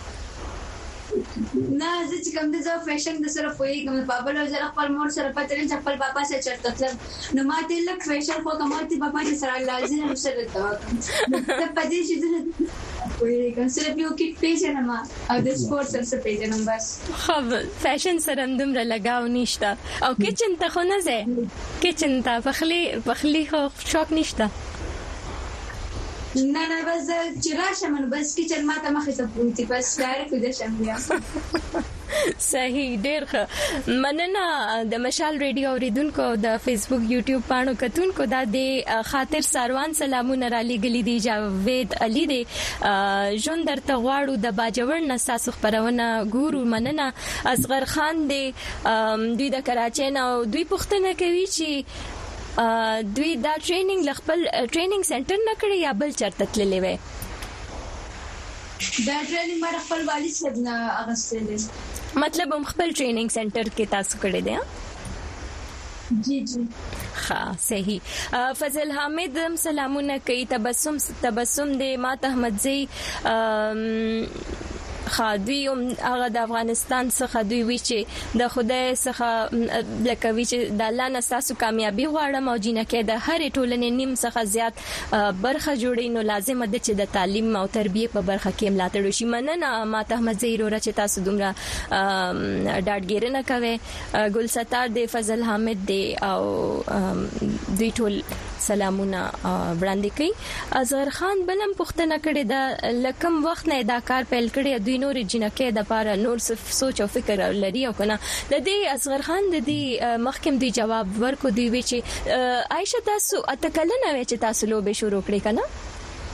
نه زه چې کوم د زو فیشن د سره پوي کوم بابا له زره خپل مور سره پته نه خپل بابا سره چرته تل نو ماته لک فیشن خو کومه تی بابا دې سره لازم سره تا ته پدې چې پوي کوم سره پیو کې پیژنه ما او د سپورت سره پیژنم بس خو فیشن سره دومره لگاو نشته او کچن ته خو نه زه کچن ته بخلي بخلي خو شوق نشته نه نه بس چې راشم نو بس کچن ما ته مخې ته پوتې بس ډایرکټ د شم بیا صحیح ډېر ښه مننه د مشال ریډیو اوریدونکو د فیسبوک یوټیوب پاڼو کتونکو دا د خاطر ساروان سلامونه را لګلې دي جاوید علي دی ژوند درته غواړو د باجوړ نه تاسو خبرونه ګورو مننه اصغر خان دی دوی د کراچۍ نه دوی پوښتنه کوي چې دوی دا ټریننګ لخپل ټریننګ سنټر نه کړی یا بل چرته تللی وي دا ټریننګ ما خپل والد صاحب نه اغستل دي مطلب هم خپل ټریننګ سنټر کې تاسو کړی دی جی جی ها صحیح فضل حامد سلامونه کوي تبسم تبسم دی مات احمدزی خادوی هم هغه د افغانستان څخه دوی وی چې د خدای څخه لکه وی چې د الله نه تاسو کامیابی غواړم او جنکه د هر ټولنې نیم څخه زیات برخه جوړی نو لازم ده چې د تعلیم او تربیه په برخه کې ملاتړ وشي مننه ماته احمد زهیر چې تاسو دومره ډاډګیرنه کوي ګل ستار دی فضل حامد دی او دوی ټول سلامونه وړاندې کوي اظهر خان بلم پښتنه کړي د لکم وخت نه دا کار پیل کړي دوی نور جنکه د پاره نور سوچ او فکر لري او کنه د دې اصغر خان د دې محکم دی جواب ورکو دی وی چې عائشہ تاسو اتکلنه وی چې تاسو لوبه شروع کړی کنه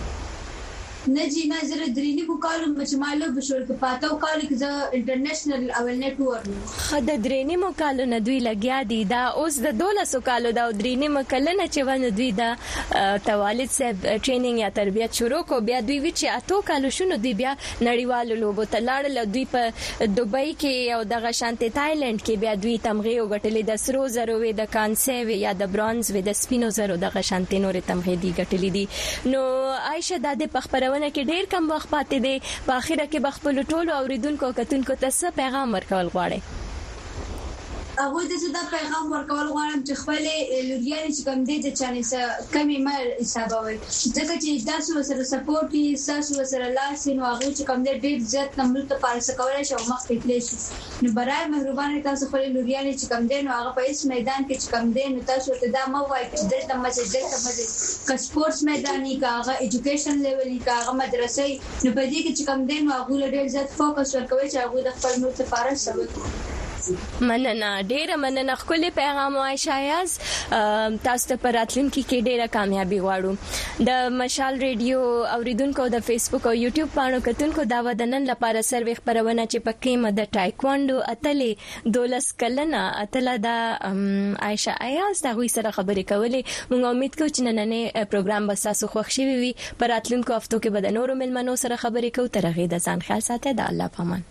نه جی نه زره درینی کو کالو مچمالو بشور کې پاتاو کال کې ز انټرنیشنل اول ټور خد درینی مو کالو نه دوی لګیا دي دا اوس د دولسو کالو دا درینی مکلنه چې ونه دوی دا توالد صاحب ټریننګ یا تربیت شروع کو بیا دوی وی چې اتو کالو شنو دی بیا نړیوالو لوبو ته لاړل دوی په دوبۍ کې او د غشانته تایلند کې بیا دوی تمغه وګټلې د سرو زرو وی د کانسي وی یا د برونز وی د سپینو زرو د غشانته نور تمغه دی ګټلې دي نو عائشہ د دې پخپرونه کې ډېر کم وخت پاتې دی په اخره کې بخپل ټولو اوریدونکو کتونکو ته څه پیغام ورکول غواړي هغه د څه د پیغام ورکول غواړم چې خپل لوريان چې کوم دي د چانه څخه کمی مال حسابوي ځکه چې تاسو سره سپورټ کی تاسو سره لاسین او هغه چې کوم دي ډېر زیات نمبر ته پارس کولای شي او مخ ته کلی شي نو برای مهرباني تاسو خپل لوريان چې کوم دي نو هغه په هیڅ میدان کې چې کوم دي نو تاسو ته دا مو وایي چې دلته مزه دلته مزه ک سپورتس میداني کا هغه ایجوکیشن لیول کا هغه مدرسې نو په دې کې چې کوم دي نو هغه ډېر زیات فوکس ورکوي چې هغه د خپل نور ته پارس سبق مننه ډیره مننه خپل پیغام عائشہ یاز تاسو ته پراتلونکي کې ډیره کامیابی غواړو د مشال ریډیو اوریدونکو د فیسبوک او یوټیوب پاڼو کتونکو دا ودنن لپاره سروي خبرونه چې پکې مد ټایکوانډو اتلې دولس کلنه اتله د عائشہ یاز دا غوي سره خبرې کولې موږ امید کوو چې نننې پروګرام به تاسو خوښ شي وي پراتلونکو هفتو کې به د نورو ملمنو سره خبرې کوو ترغه د ځان خیال ساتئ د الله پامان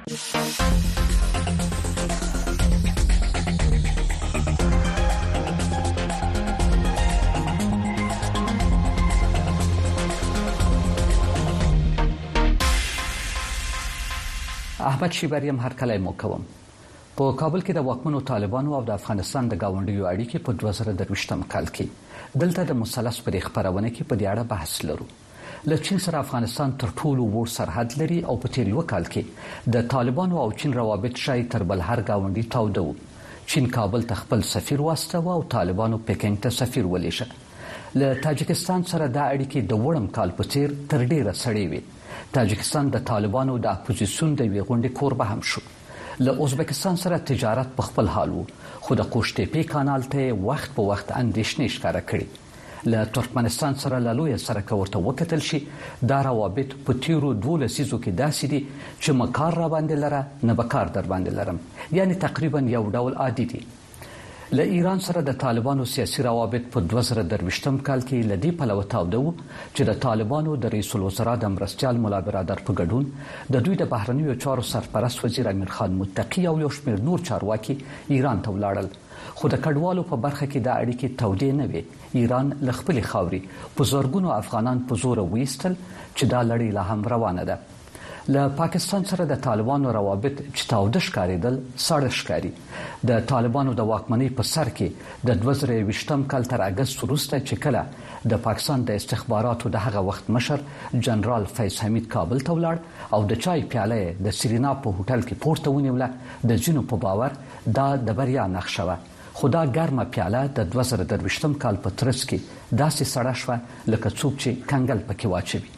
احمد شیبریم هر کله مو کوم په کابل کې د واکمنو طالبانو او د افغانستان د گاونډیو اړیکې په دوه زره درویشتم کال کې دلته د مثلث پر خبرونه کې په دې اړه بحث لرو. له چین سره افغانستان تر ټولو وړ سرحد لري او په تیر یو کال کې د طالبانو او چین روابط شای تر بل هر گاونډي تاوده وو. چین کابل ته خپل سفیر واستاوه او طالبانو پکینګ ته سفیر ولېشه. له تاجکستان سره د اړیکې د وړم کال په تیر تر ډیره سړې وي. تاجکستان د طالبانو د اپوزیسیون د وی غونډې کوربه هم شو. له ازبکستان سره تجارت په خپل حال وو خو د قوشتېپې کانال ته وخت په وخت اندېښنې ښکاره کړې. له ترکمنستان سره له لوی سره ورته وکتل شي دا روابط په تیرو دوه لسیزو کې داسې دي چې مکار را باندې لره نه بکار در باندې لرم، یعنی تقریبا یو ډول عادي دي. له ایران سره د طالبانو سیاسي روابط په دوه زره درویشتم کال کې لدی پلو تاوده وو چې د طالبانو د رئیس الوزرا د مرستيال مولا برادر په ګډون د دوی د بهرنیو چارو سرپرست وزیر امیر خان متقی او یو شمېر نور چارواکي ایران ته ولاړل. خو د کډوالو په برخه کې د اړیکې تودې نه وي. ایران له خپل خاوري په زورګونو افغانان په زور وېستل چې دا لړۍ لا هم روانه ده. له پاکستان سره د طالبانو روابط چې تاوده ښکارېدل ساړه ښکاري. د طالبانو د واکمنۍ په سر کې د دوه زره یوویشتم کال تر اګست وروسته چې کله د پاکستان د استخباراتو د هغه وخت مشر جنرال فیض حمید کابل ته ولاړ او د چای پیاله د سرینا په هوټل کې پورته ونیوله. د ځینو په باور دا د بریا نښه وه. خو دا ګرمه پیاله د دوه زره درویشتم کال په ترڅ کې داسې سړه شوه لکه څوک چې کنګل پکې واچوي.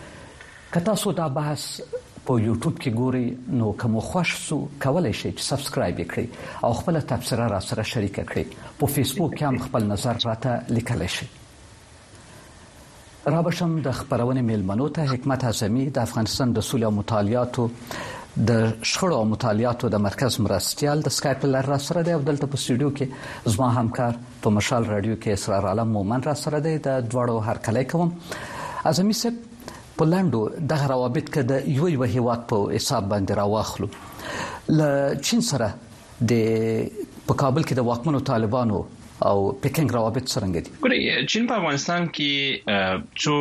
که تاسو دا بحث په یوټیوب کې ګورئ نو کوم خوښ سو کولای شئ چې سبسکرایب کړئ او خپل تبصره را سره شریک کړئ. په فیسبوک کې هم خپل نظر راته لیکلای شئ. را بشم د خبرونه میلمنو ته حکمت اعظمي د افغانستان د سولې او مطالعاتو د شخړو او مطالعاتو د مرکز مرستيال د سکایپ لر را سره دی او دلته په سټوډیو کې زما همکار په مشال رادیو کې اسرار عالم مومن را سره دی. د دواړو هرکلی کوم. اعظمي صاحب په لاندو دغه روابط کې د یو یو هیواد په حساب باندې راواخلو. ل چین سره د په کابل کې د واکمنو طالبانو او پکینګ روابط څنګه دي؟ ګورئ چین په افغانستان کې څو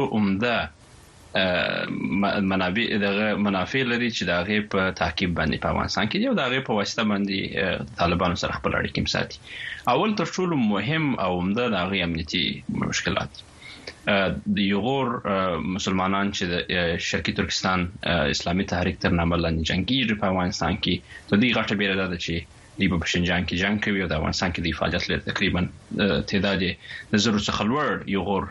عمده منابع دغه منافع لري چې دغه په تعقیب باندې په افغانستان کې یو دغه په واسطه باندې طالبانو سره خپل اړیکې ساتي. اول تر ټولو مهم او عمده دغه امنیتي مشکلات د یغور مسلمانان چې د شرقي ترکستان اسلامي تحریک تر نامه لاندې جنگي په افغانستان کې د دې غټه بیره ده چې دی په شینجان کې جنگ کوي او د افغانستان کې د فعالیت لري. تقریبا تعداد د زرو څخه لوړ یغور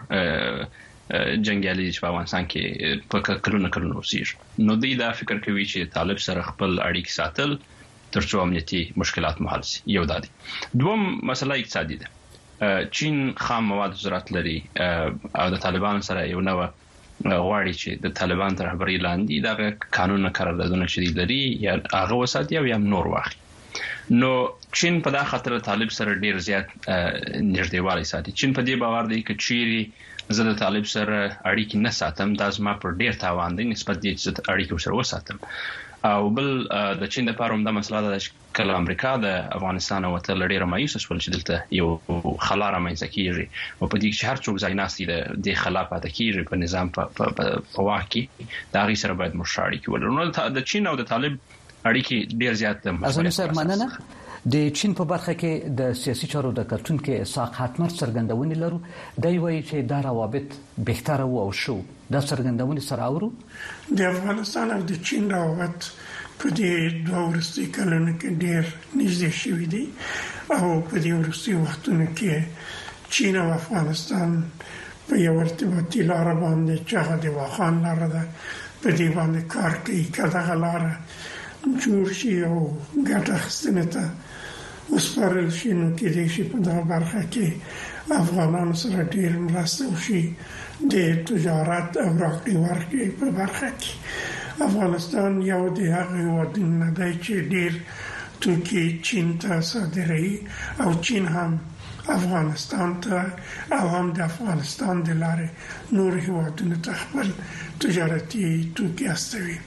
جنگیالي چې په افغانستان کې په کلونه کلونه اوسېږي. نو دوی دا فکر کوي چې طالب سره خپل اړیکې ساتل ترڅو امنیتي مشکلات مهال شي. یو دا دی. دوم مسله اقتصادي ده. چین خام مواد زراعت لري او د طالبان سره یو نو غواړي چې د طالبان تر رهبرۍ لاندې دغه قانون قراردادونه چې لري یا هغه وساتي او یا نور واخلي. نو چین په دا خاطر طالب سره ډیر زیات نږدېوالی ساتي. چین په دې باور دی چې چیرې زه د طالب سره اړیکې نه ساتم دا زما پر ډیر تاوان دی نسبت دې چې اړیکې سره وساتم. او بل د چین د پاره هم د مسله ده چې کله امریکا د افغانستان او ته لړۍ رمایي سول چې دلته یو خلا رامنځته کیږي او په دې کې هر څوک ځای ناستي د خلا پاتې کیږي په نظام په واقع دا غي سره باید مشارکت کې ولرو. نو د چین او د طالب اړیکې ډیر زیات اعظمي صاحب مننه. د چین په برخه کې د سیاسي چارو د کارتون کې اسحاق حتمر څرګندونې لرو. دی وایي چې دا روابط بهتره وو او شو. دا څرګندونې سره اورو د افغانستان او د چین روابط په دې دوه ورستي کلونو کې ډیر نږدې شوي دي او په دې ورستي وختونو کې چین او افغانستان په یو ارتباطي لار باندې چې د واخان لار ده په دې باندې کار کوي. کله لار جوړ شي او ګټه اخیستنه ته وسپارل شي نو کې دې شي په دغه برخه کې افغانانو سره ډیر مرسته وشي د تجارت او راکړې ورکړې په برخه کې. افغانستان یو د هغه هېوادونو نه دی چې ډیر توکي چین ته صادروي او چین هم افغانستان ته او هم د افغانستان د لارې نور هېوادونو ته خپل تجارتي توکي استوي.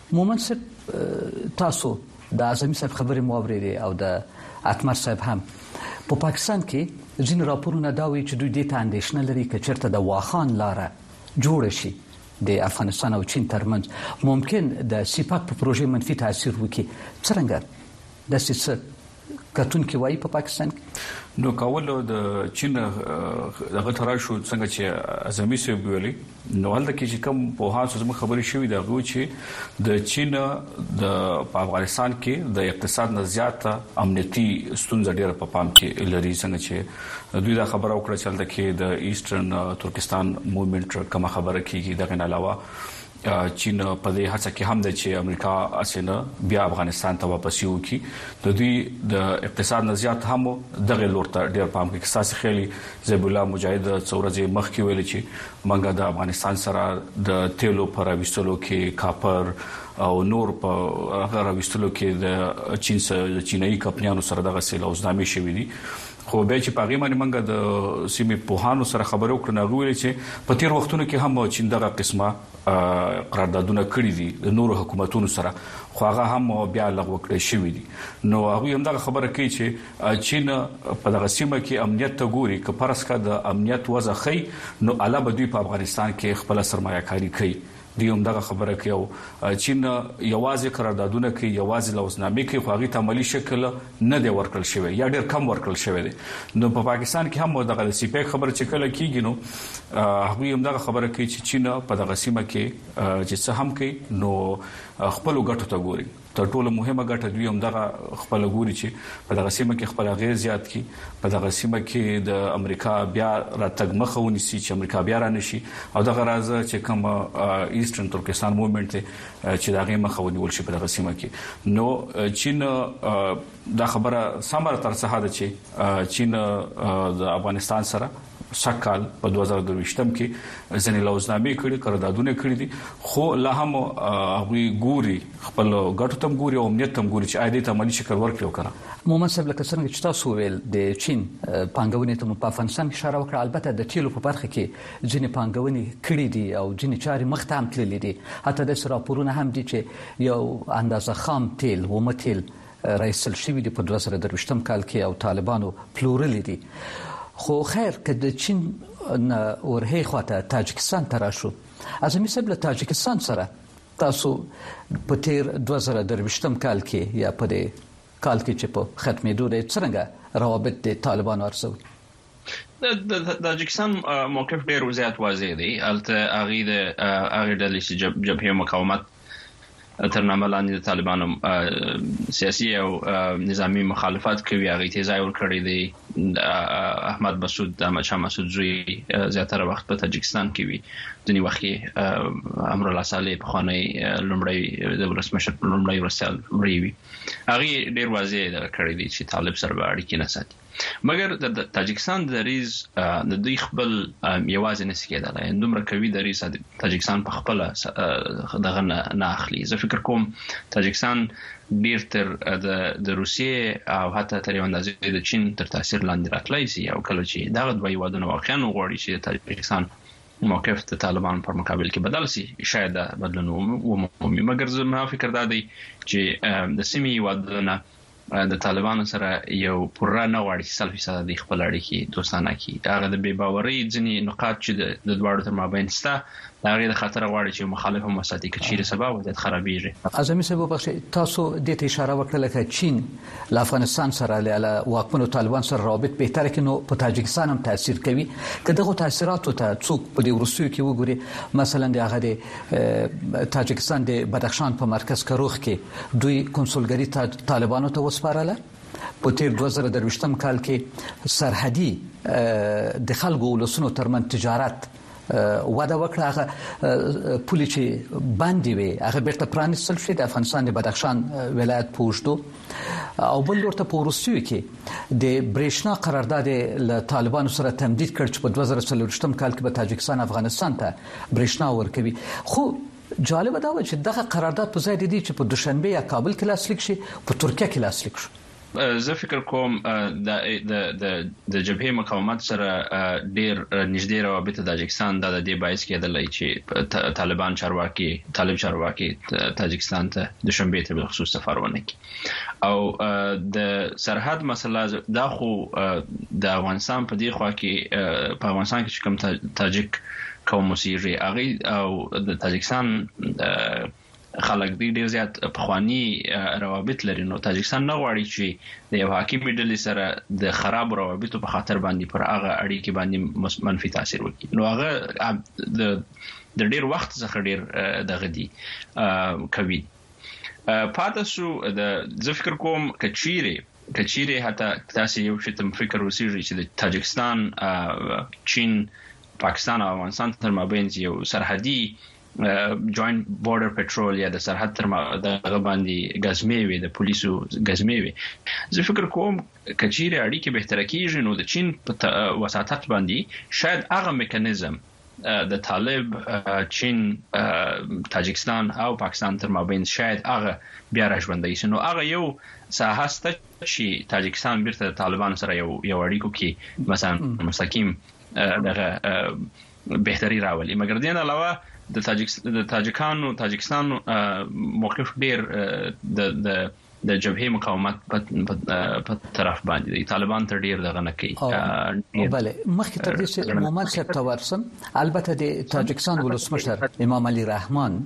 مومن صاحب تاسو د اعظمي صاحب خبرې مو اورېدې او د اتمر صاحب هم په پا پاکستان کې ځین راپورونه دا وایي چې دوی د اندېښنه لري چې چیرته د واخان لاره جوړ شي د افغانستان او چین ترمنځ ممکن د سیپاک په پروژې منفي تاثیر وکړي. څنګه د سیس کتون کې وایي په پاکستان کې نو کاول د چین دغه تراشو څنګه چې اعظمي صاحب ویلي نو هلته کې چې کوم په هاڅ زموږ خبرې شوې دا غو چې د چین د افغانستان کې د اقتصاد نه زیات امنیتي ستونزې ډېر په پام کې لري. څنګه چې دوی دا خبره وکړه چې هلته کې د ایسټرن ترکستان موومېنټ کوم خبره کیږي دغه نه علاوه چین په دې هڅه کې هم د چې امریکا اسنه بیا افغانستان ته واپس یو کی د دوی د اقتصاد نزيات هم دغه لورته ډیر پام کې اساس خېلي زیب الله مجاهد څورځي مخ کې ویل چې منګه د افغانستان سره د تیلو پر وستلو کې کاپر او نور په هغه وستلو کې د چین سره د چینایي کمپنیانو سره دغه سیل اوسنامې شوې دي. خو به چې پاغي باندې منګه د سیمې په هانو سره خبرو کړنه غوړي چې په تیر وختونو کې هم چین دغه قسمه قراردادونه کړی دي د نورو حکومتونو سره خو هغه هم بیا لغوه کړی شوی دي. نو هغه هم دغه خبره کوي چې چین په دغه سیمه کې امنیت ته ګوري که پرسکه د امنیت وضع خي نو علاوه دوی په افغانستان کې خپل سرمایه کاری کوي. دی هم دغه خبره کوي او چین یوازې قراردادونه کوي یوازې لوزنامې کوي خو هغه عملی شکل نه دی ورکړل شوی یا ډېر کم ورکړل شوی دی. نو په پاکستان کې هم دغه سیپیک خبره چې کله کیږي نو هغه هم دغه خبره کوي چې چین په دغه سیمه کې چې څه هم کوي نو خپل ګټو ته ګوري. تر ټولو مهمه ګټه دوی هم دغه خپل ګوري چې په دغه سیمه کې خپل غیر زیات کی په دغه سیمه کې د امریکا بیا راتګ مخه ونیسي چې امریکا بیا را نشي او دغه راز چې کوم ایسټرن ترکستان موومېنټ چې دغه مخه ونیول شي په دغه سیمه کې. نو چین دا خبره سمره تر څه ده چې چین د افغانستان سره شکل په دوه زره درويشتم کې ځنې لوزنامې کړي قراردادونه کړي دي خو لا هم هغه ګوري خپل ګټو تم ګوري او امنیت تم ګوري چې عادي ته عملی شکل ورکړي وکړه. مومن صاحب لکه څنګه چې تاسو ویل د چین پانګونې ته په افغانستان کې اشاره وکړه البته د تیلو په برخه کې ځینې پانګونې کړي دي او ځینې چارې مخ ته هم تللي دي. حتی د راپورونه هم دي چې یو اندازه خام تیل و متیل رئیسل شوی دی په دوه زره درويشتم کال کې او طالبانو پلورل دي. خو خیر که د چین ورهي خواته تاجکستان ته راشو اعظمي صاحب له تاجکستان سره تاسو په تیر دوه زره درويشتم کال کې یا په دې کال کې چې په ختمېدو د څنګه روابط د طالبانو ارزوي؟ د تاجکستان موقف ډیر زیات واضح دی. البته هغه د هغه د جبهه مقاومت تر نامه لاندې د طالبانو سیاسي او نظامی مخالفت کوي هغه تیزای ور کړی دی. احمد مسعود د احمد شاه مسعود زوی زیاتره وخت په تاجکستان کې وي. ځینې وخت امر الله صالح په خانه لومړی د ولسمشر لومړی ورسال وری وي هغه ډیر واضح کړی دی چې طالب سره اړیکې نه ساتي. مګر د تاجکستان د ریز د دوی خپل یوازې نس کېدل دومره کوي د ریز تاجکستان په خپل دغه نه اخلي. زه فکر کوم تاجکستان ډیر تر د روسیې او حتی تر یو اندازې د چین تر تاثیر لاندې راتلای شي او کله چې دغه دوی وادونه واقعا غوړي چې تاجکستان موقف د طالبان پر مقابل کې بدل شي شاید بدلون ومومي. مګر زه ما فکر دا دی چې د سیمې وادونه د طالبانو سره یو پوره نه غواړي چې سل فیصد د خپل اړیکې دوستانه کړي. هغه د بې باورۍ ځینې نقاط چې د دواړو تر مابین شته هغه د خطر غواړي چې مخالف هم وساتي که چیرې سبا وضعیت خرابېږي. اعظمي صاحب وبخښئ تاسو دې ته اشاره وکړه چې چین له افغانستان سره له واکمنو طالبان سره روابط بهتره کړي نو په تاجکستان هم تاثیر کوي. که دغه تاثیراتو ته څوک په دې وروستیو کې وګوري مثلا د هغه د تاجکستان د بدخشان په مرکز کروخ کې دوی کنسولګری طالبانو ته وسپارله. په تیر دوه زره درويشتم کال کې سرحدي د خلکو ولسونو ترمن تجارت ودا وکړه هغه پولي چې باندې وي هغه بیرته پرانیستل شوی د افغانستان د بدخشان ولایت پوښتو او بل ورته په روسیو کې د برېښنا قرارداد له طالبانو سره تمدید کړ چې په دوه زره څلوېښتم کال کې به تاجکستان افغانستان ته برېښنا ورکوي. خو جالب دا و چې دغه قرارداد په ځای دی چې په دوشنبه یا کابل کې لاسلیک شي په ترکیه کې لاسلیک شو. زه فکر کوم د د د جبهه مقاومت سره ډیر نږدې روابط د تاجکستان د دې باعث کېدلای چې طالبان چارواکي طالب چارواکي تاجکستان ته د شنبه ته په خصوص سفر ونه کړي او د سرحد مسله دا خو د افغانستان په دی خوا کې په افغانستان کې کوم تاجک قوم اوسېږي هغه او د تاجکستان خلک ډیر زیات پخوانی روابط لري نو تاجکستان نه غواړي چې د یو حاکم ډلې سره د خراب روابطو په خاطر باندې پر هغه اړیکې باندې منفي تاثیر وکړي نو هغه د د ډیر وخت څخه ډیر دغه دي کوي پاتې شو د زه فکر کوم کچيري کچيري حتی تاسو یو شتم فکر وسیږي چې د تاجکستان چین پاکستان او افغانستان تر مابین یو سرحدي جوائنٹ بورډر پټرول یا د سرحد تر دغه باندې غزمې وي د پولیسو غزمې وي زه فکر کوم کچيري اړیکې بهتر کیږي نو د چین په وساطت باندې شاید هغه میکانیزم د طالب چین تاجکستان او پاکستان تر مابین شاید هغه بیا راژوندي شي نو هغه یو ساحه ست چې تاجکستان بیرته طالبان سره یو یو اړیکو کې مثلا مستقیم دغه بهتري راولي مګر دین علاوه د تاجکستان د تاجکانو تاجکستان موقف ډیر د د د جبهه مقاومت په طرف باندې د طالبان تر ډیر دغه نه کوي بله مخکې تر دې چې محمد صاحب تورسم البته د تاجکستان ولسمشر امام علي رحمان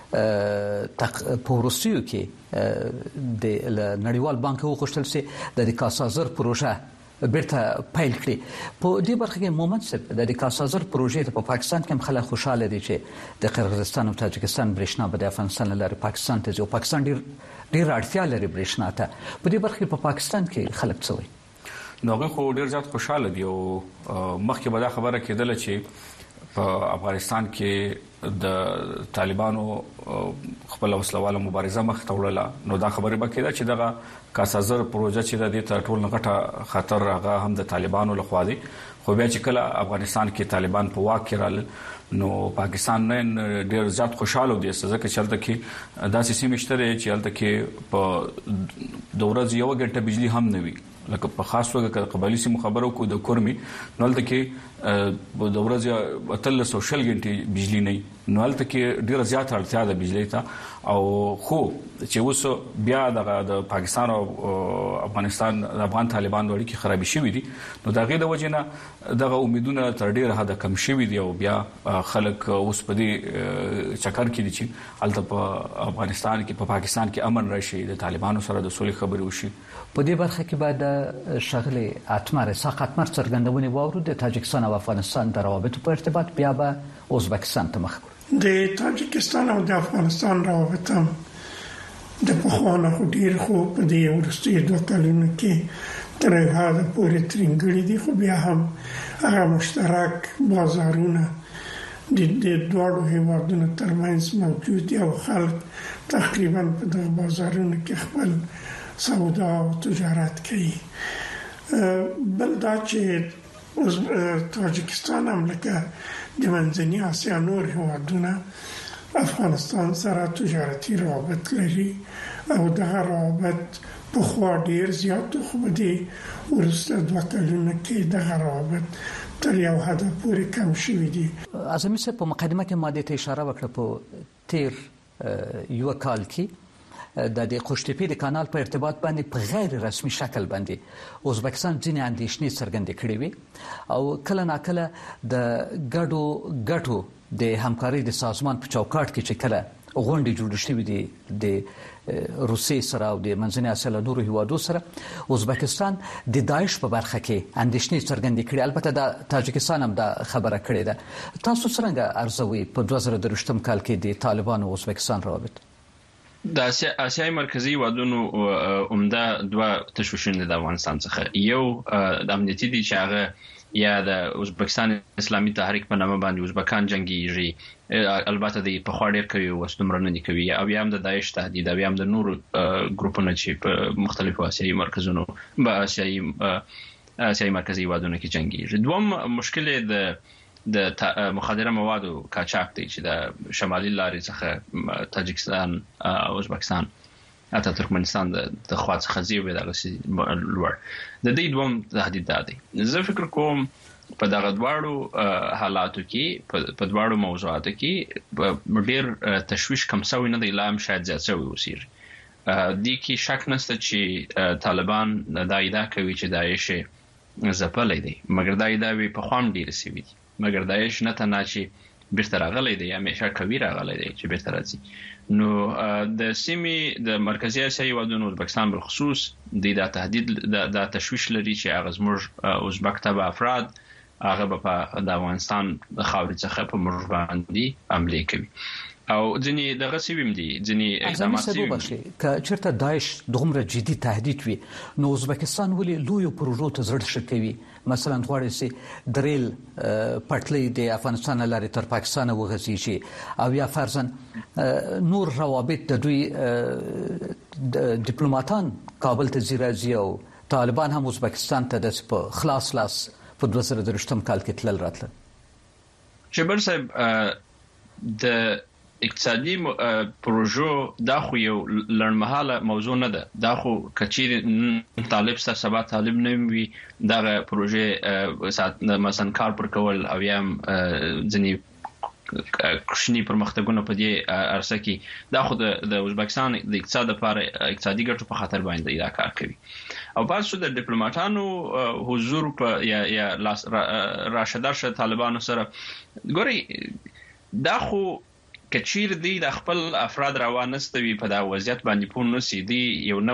په روسیو کې د نړیوال بانک وغوښتل چې د کاسازر پروژه بیرته پیل کړي په دې برخه کې مومند صاحب د کاسازر پروژې په پاکستان کې خلک خوشاله دي چې د قرغیزستان او تاجکستان برېښنا به د افغانستان لپاره پاکستان ته ځي او پاکستان ډیر ډیر اړتیا لري برېښنا ته په دې برخه کې په پاکستان کې خلک څه وایي نو هغه خو ډیر زیات خوشاله دي او مخکې به دا خبره کېدله چې په افغانستان کې د طالبانو خپل وسلواله مبارزه مخ ته وړله نو دا خبره به کېده چې دغه کاسازر پروژه چې د ټول نغټه خطر هغه هم د طالبانو لخوا دي خو بیا چې کله افغانستان کې طالبان په واک کې رال نو پاکستان نه ډیر زیات خوشاله دي ځکه چې هلته کې داسې سیمې شته چې هلته کې په د ورځې یو غنټه بجلی هم نه وي لکه په خاص توګه قبایلی سیمو خبرو کو د کورمي نو هلته کې د ورځې اتل سوشل غنټه بجلی نه نو هلته کې ډیر زیات اړتیا ده بجلی ته او خو چې اوس بیا د پاکستان او افغانستان د افغان طالبان د اړیکې خرابې شوې دي نو دا غي د وجنه دغه امیدونه تر ډیره حد کم شوې دي او بیا خلک اوس په دې چکر کې دي چې هلته په افغانستان کې په پاکستان کې امن راشي د طالبانو سره د صلح خبرې وشي په دې برخه کې بعد شغله اتمر ساقط مر څرګندونه وورو د تاجکستان او افغانستان د روابطو په ارتباط بیا به ازبکستان ته مخ د تاجکستان او د افغانستان روابط هم د پخوانه خو ډیر خو په دې ورستي دوه کلونو کې تر هغه پورې ترنګړي دي خو بیا هم هغه مشترک بازارونه د د دوه هیوادونو ترمنځ موجود دي او خلک تقریبا په دغه بازارونو کې خپل سودا او تجارت کوي بل دا چې تاجکستان هم لکه د منځنۍ اسیا نور هیوادونه افغانستان سره تجارتي روابط لري او دغه روابط په خوا ډیر زیات خو دي ورسته دوه کلونه کې دغه روابط تر یو حد پورې کم شوي دي اعظمي صاحب په مقدمه کې ماده ته اشاره وکړه په تیر یو کال کې د د قشتېپې د کانال په ارتباط باندې په غیر رسمي شکل باندې ازبکستان ځینې اندېښنې څرګندې کړې وي او کله ناکله د ګډو ګټو د همکارۍ د سازمان په چوکاټ کې چې کله غونډې جوړې شوې دي د روسیې سره او د منځنۍ اسیا له نورو هیوادو سره ازبکستان د داعش په برخه کې اندېښنې څرګندې کړې البته د تاجکستان هم دا خبره کړې ده تاسو څنګه ارزوي په دوه زره درویشتم کال کې د طالبانو او ازبکستان روابط د اسیای مرکزی هیوادونو عمده دوه تشویشونه د افغانستان څخه یو د امنیتي دي چې هغه یا د ازبکستان اسلامي تحریک په نامه باندې ازبکان جنگیږي البته د په خوا ډیر کوي وسومرنه دي کوي او بیا هم د داعش تهدید او بیا هم د نورو ګروپونو چې په مختلفو اسیایي مرکزونو په اسیایي اسیایي مرکزی هیوادونو کې جنگیږي دوم مشکل د د مخدره موادو قاچاق دی چې د شمالي لارې څخه تاجکستان او ازبکستان اته ترکمنستان د خواص خزي به دغه سي لوړ د دې دوم تهدید دی زه فکر کوم په دغه دواړو حالاتو کې په دواړو موضوعاتو کې ډېر تشويش کم شوی نه دی لام شاید زیات شوی وسیر د کې شک نشته چې طالبان دا ادعا کوي چې داعش زپلې دي مګر دا ادعا به په خوام ډیر سی وي مګر داعش نه تنه چې بیرته راغلی دی همیشه کوي راغلی دی چې بیرته راځي نو د سیمې د مرکزی اسیا هیوادونو ازبکستان بل خصوص د دا تهدید د تشويش لري چې هغه زموږ ازبک تبع افراد هغه په د افغانستان د خاورې څخه په موږ باندې حمله کوي او ځنی دغه سیویم دي ځنی اقدامات سیویم دي ک چرته داعش دومره جدي تهدید وي نو ازبکستان ولې لوی پروژو ته زړه شکوي مثلا غواړي چې دریل پټلې د افغانستان لارې تر پاکستان وغځي شي او یا فرضاً نور روابط د دوی ډیپلوماټان کابل ته زیرازي او طالبان هم ازبکستان ته د خلاص لاس په دوه زره درشتم کال کې تلل راتله جبر صاحب د اقتصادي پروژو دا خو یو لړمحاله موضوع نه ده دا خو کچیر طالب سره سبا طالب نه وي دا پروژه مثلا کار پر کول او یم ځنی کښنی پرمختګونه په دې ارسه کې دا خو د ازبکستان د اقتصاد لپاره اقتصادي ګټو په خاطر باندې دا کار کوي او پاتې شو د ډیپلوماټانو حضور په یا یا راشدار طالبانو سره ګوري دا خو کچیر دی د خپل افراد روانستوي په دا وضعیت باندې پون نسی دی یو نو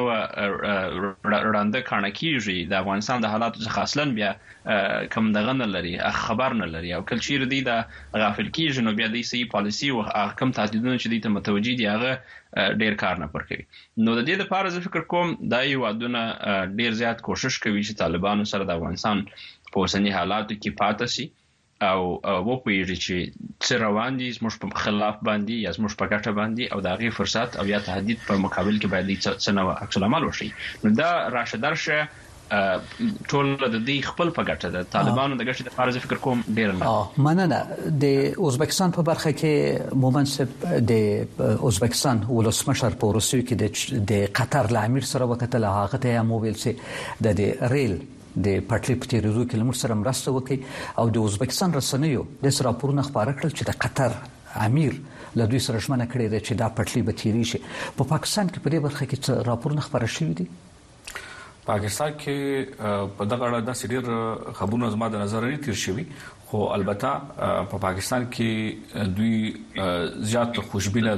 وړاندې کانه کیږي د افغانستان د حالاتو څخه اصلا بیا کم دغه نه لري خبر نه لري او کلچیر دی د غافل کیږي نو بیا د سی پالیسی او کم تهدیدونه چې دی ته متوجي دي هغه ډیر کار نه پر کوي نو د دې لپاره زه فکر کوم دا یو ودونه ډیر زیات کوشش کوي چې طالبانو سره د افغانستان په اوسنی حالاتو کې پاتې شي او و پیږي چې څه روان دي زموږ په خلاف باندې یا زموږ په ګټه باندې او دا غي فرصت او یا تهدید په مقابل کې باید څه نو عکس العمل وشي نو دا راشدارشه ټول د دې خپل په ګټه د طالبانو د ګټې لپاره فکر کوم ډیر نه مننه د ازبکستان په برخه کې مومنسب د ازبکستان ولسمشر په روسیې کې د قطر له امیر سره وکتل هغه ته موویل سي د ریل د پټلۍ په تیریدو کې لمر سره مرسته وکړي او د ازبکستان رسنیو د سره راپورونه خبره کړل چې د قطر امیر له دوی سره ژمنه کړې ده چې دا پټلۍ به تیری شي په پاکستان کې په دې برخه کې راپورونه خبره شوي دي پاکستان کې په دغه اړه د سړي خبرونه زما د نظر نه تیر شوی خو البته په پاکستان کې دوی زیات خوشبینه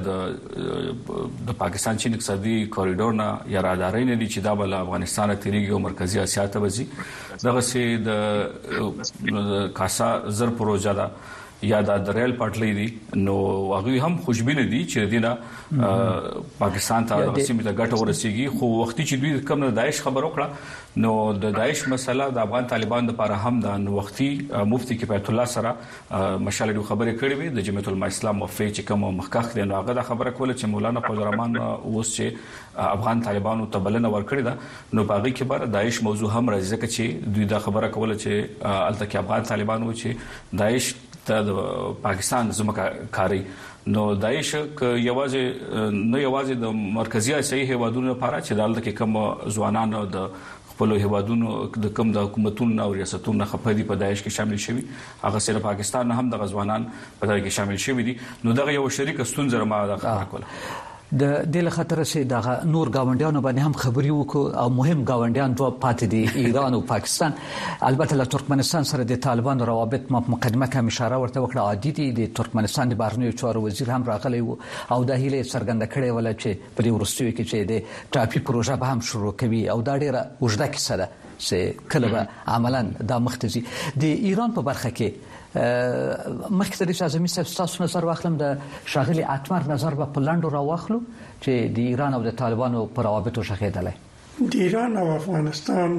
د د پاکستان چین اقتصادي کوریډور نه یا راداري نه دي چې دا بل افغانستان ته تیریږي او مرکزی اسیا ته وځي دغه سي د کاسا زر پروژه دا یا د ریل پټلۍ دي نو هغه هم خوشبینه دي چې دینه پاکستان ته د سیمه ته ګټه ورسیږي خو وختي چې دوی کوم د داعش خبر وکړه نو د داعش مسله د افغان طالبان لپاره هم د نو وختي مفتي کفایت الله سره مشالې خبرې کړې وي د جمعیت العلماء اسلام وفي چې کوم مخکخ دی نو هغه د خبره کوله چې مولانا فضل الرحمن اوس چې افغان طالبانو ته بلنه ورکړې ده نو په هغه کې بار داعش موضوع هم راځي ځکه چې دوی دا خبره کوله چې الته کې افغان طالبان و چې داعش د پاکستان زمکه کاری نو داعش ک یوازې نه یوازې د مرکزی اسیا هیوادونو لپاره چې دالته کې کوم ځوانانو د خپل هیوادونو د کوم د حکومتونو او ریاستونو خپدي په داعش کې شامل شوي هغه سره پاکستان هم د غزوانان په دغه کې شامل شوي دي نو دغه یو شریک ستونزه ما د خبره کوله د دې له خطر سي د نور گاونډیانو باندې هم خبري وکړو او مهم گاونډیان دوه پاتې دي ایران او پاکستان البته له ترکمنستان سره د طالبانو روابط په مقدمه کې اشاره ورته وکړه عادي دي د ترکمنستان د بهرنیو چارو وزیر هم راغلی وو او د هیله څرګنده کړې ولا چې په ورستیو کې چې د ټاپي پروژه به هم شروع کوي او دا ډیره وژده کیسه ده چې کله به عملاً د مختزي د ایران په برخه کې مخکې د اعظمي تاسو نظر واخلم د شاغلي اتمر نظر په لاندو راوخلو چې د ایران او د طالبانو پر روابطو شخېدلې د ایران او افغانستان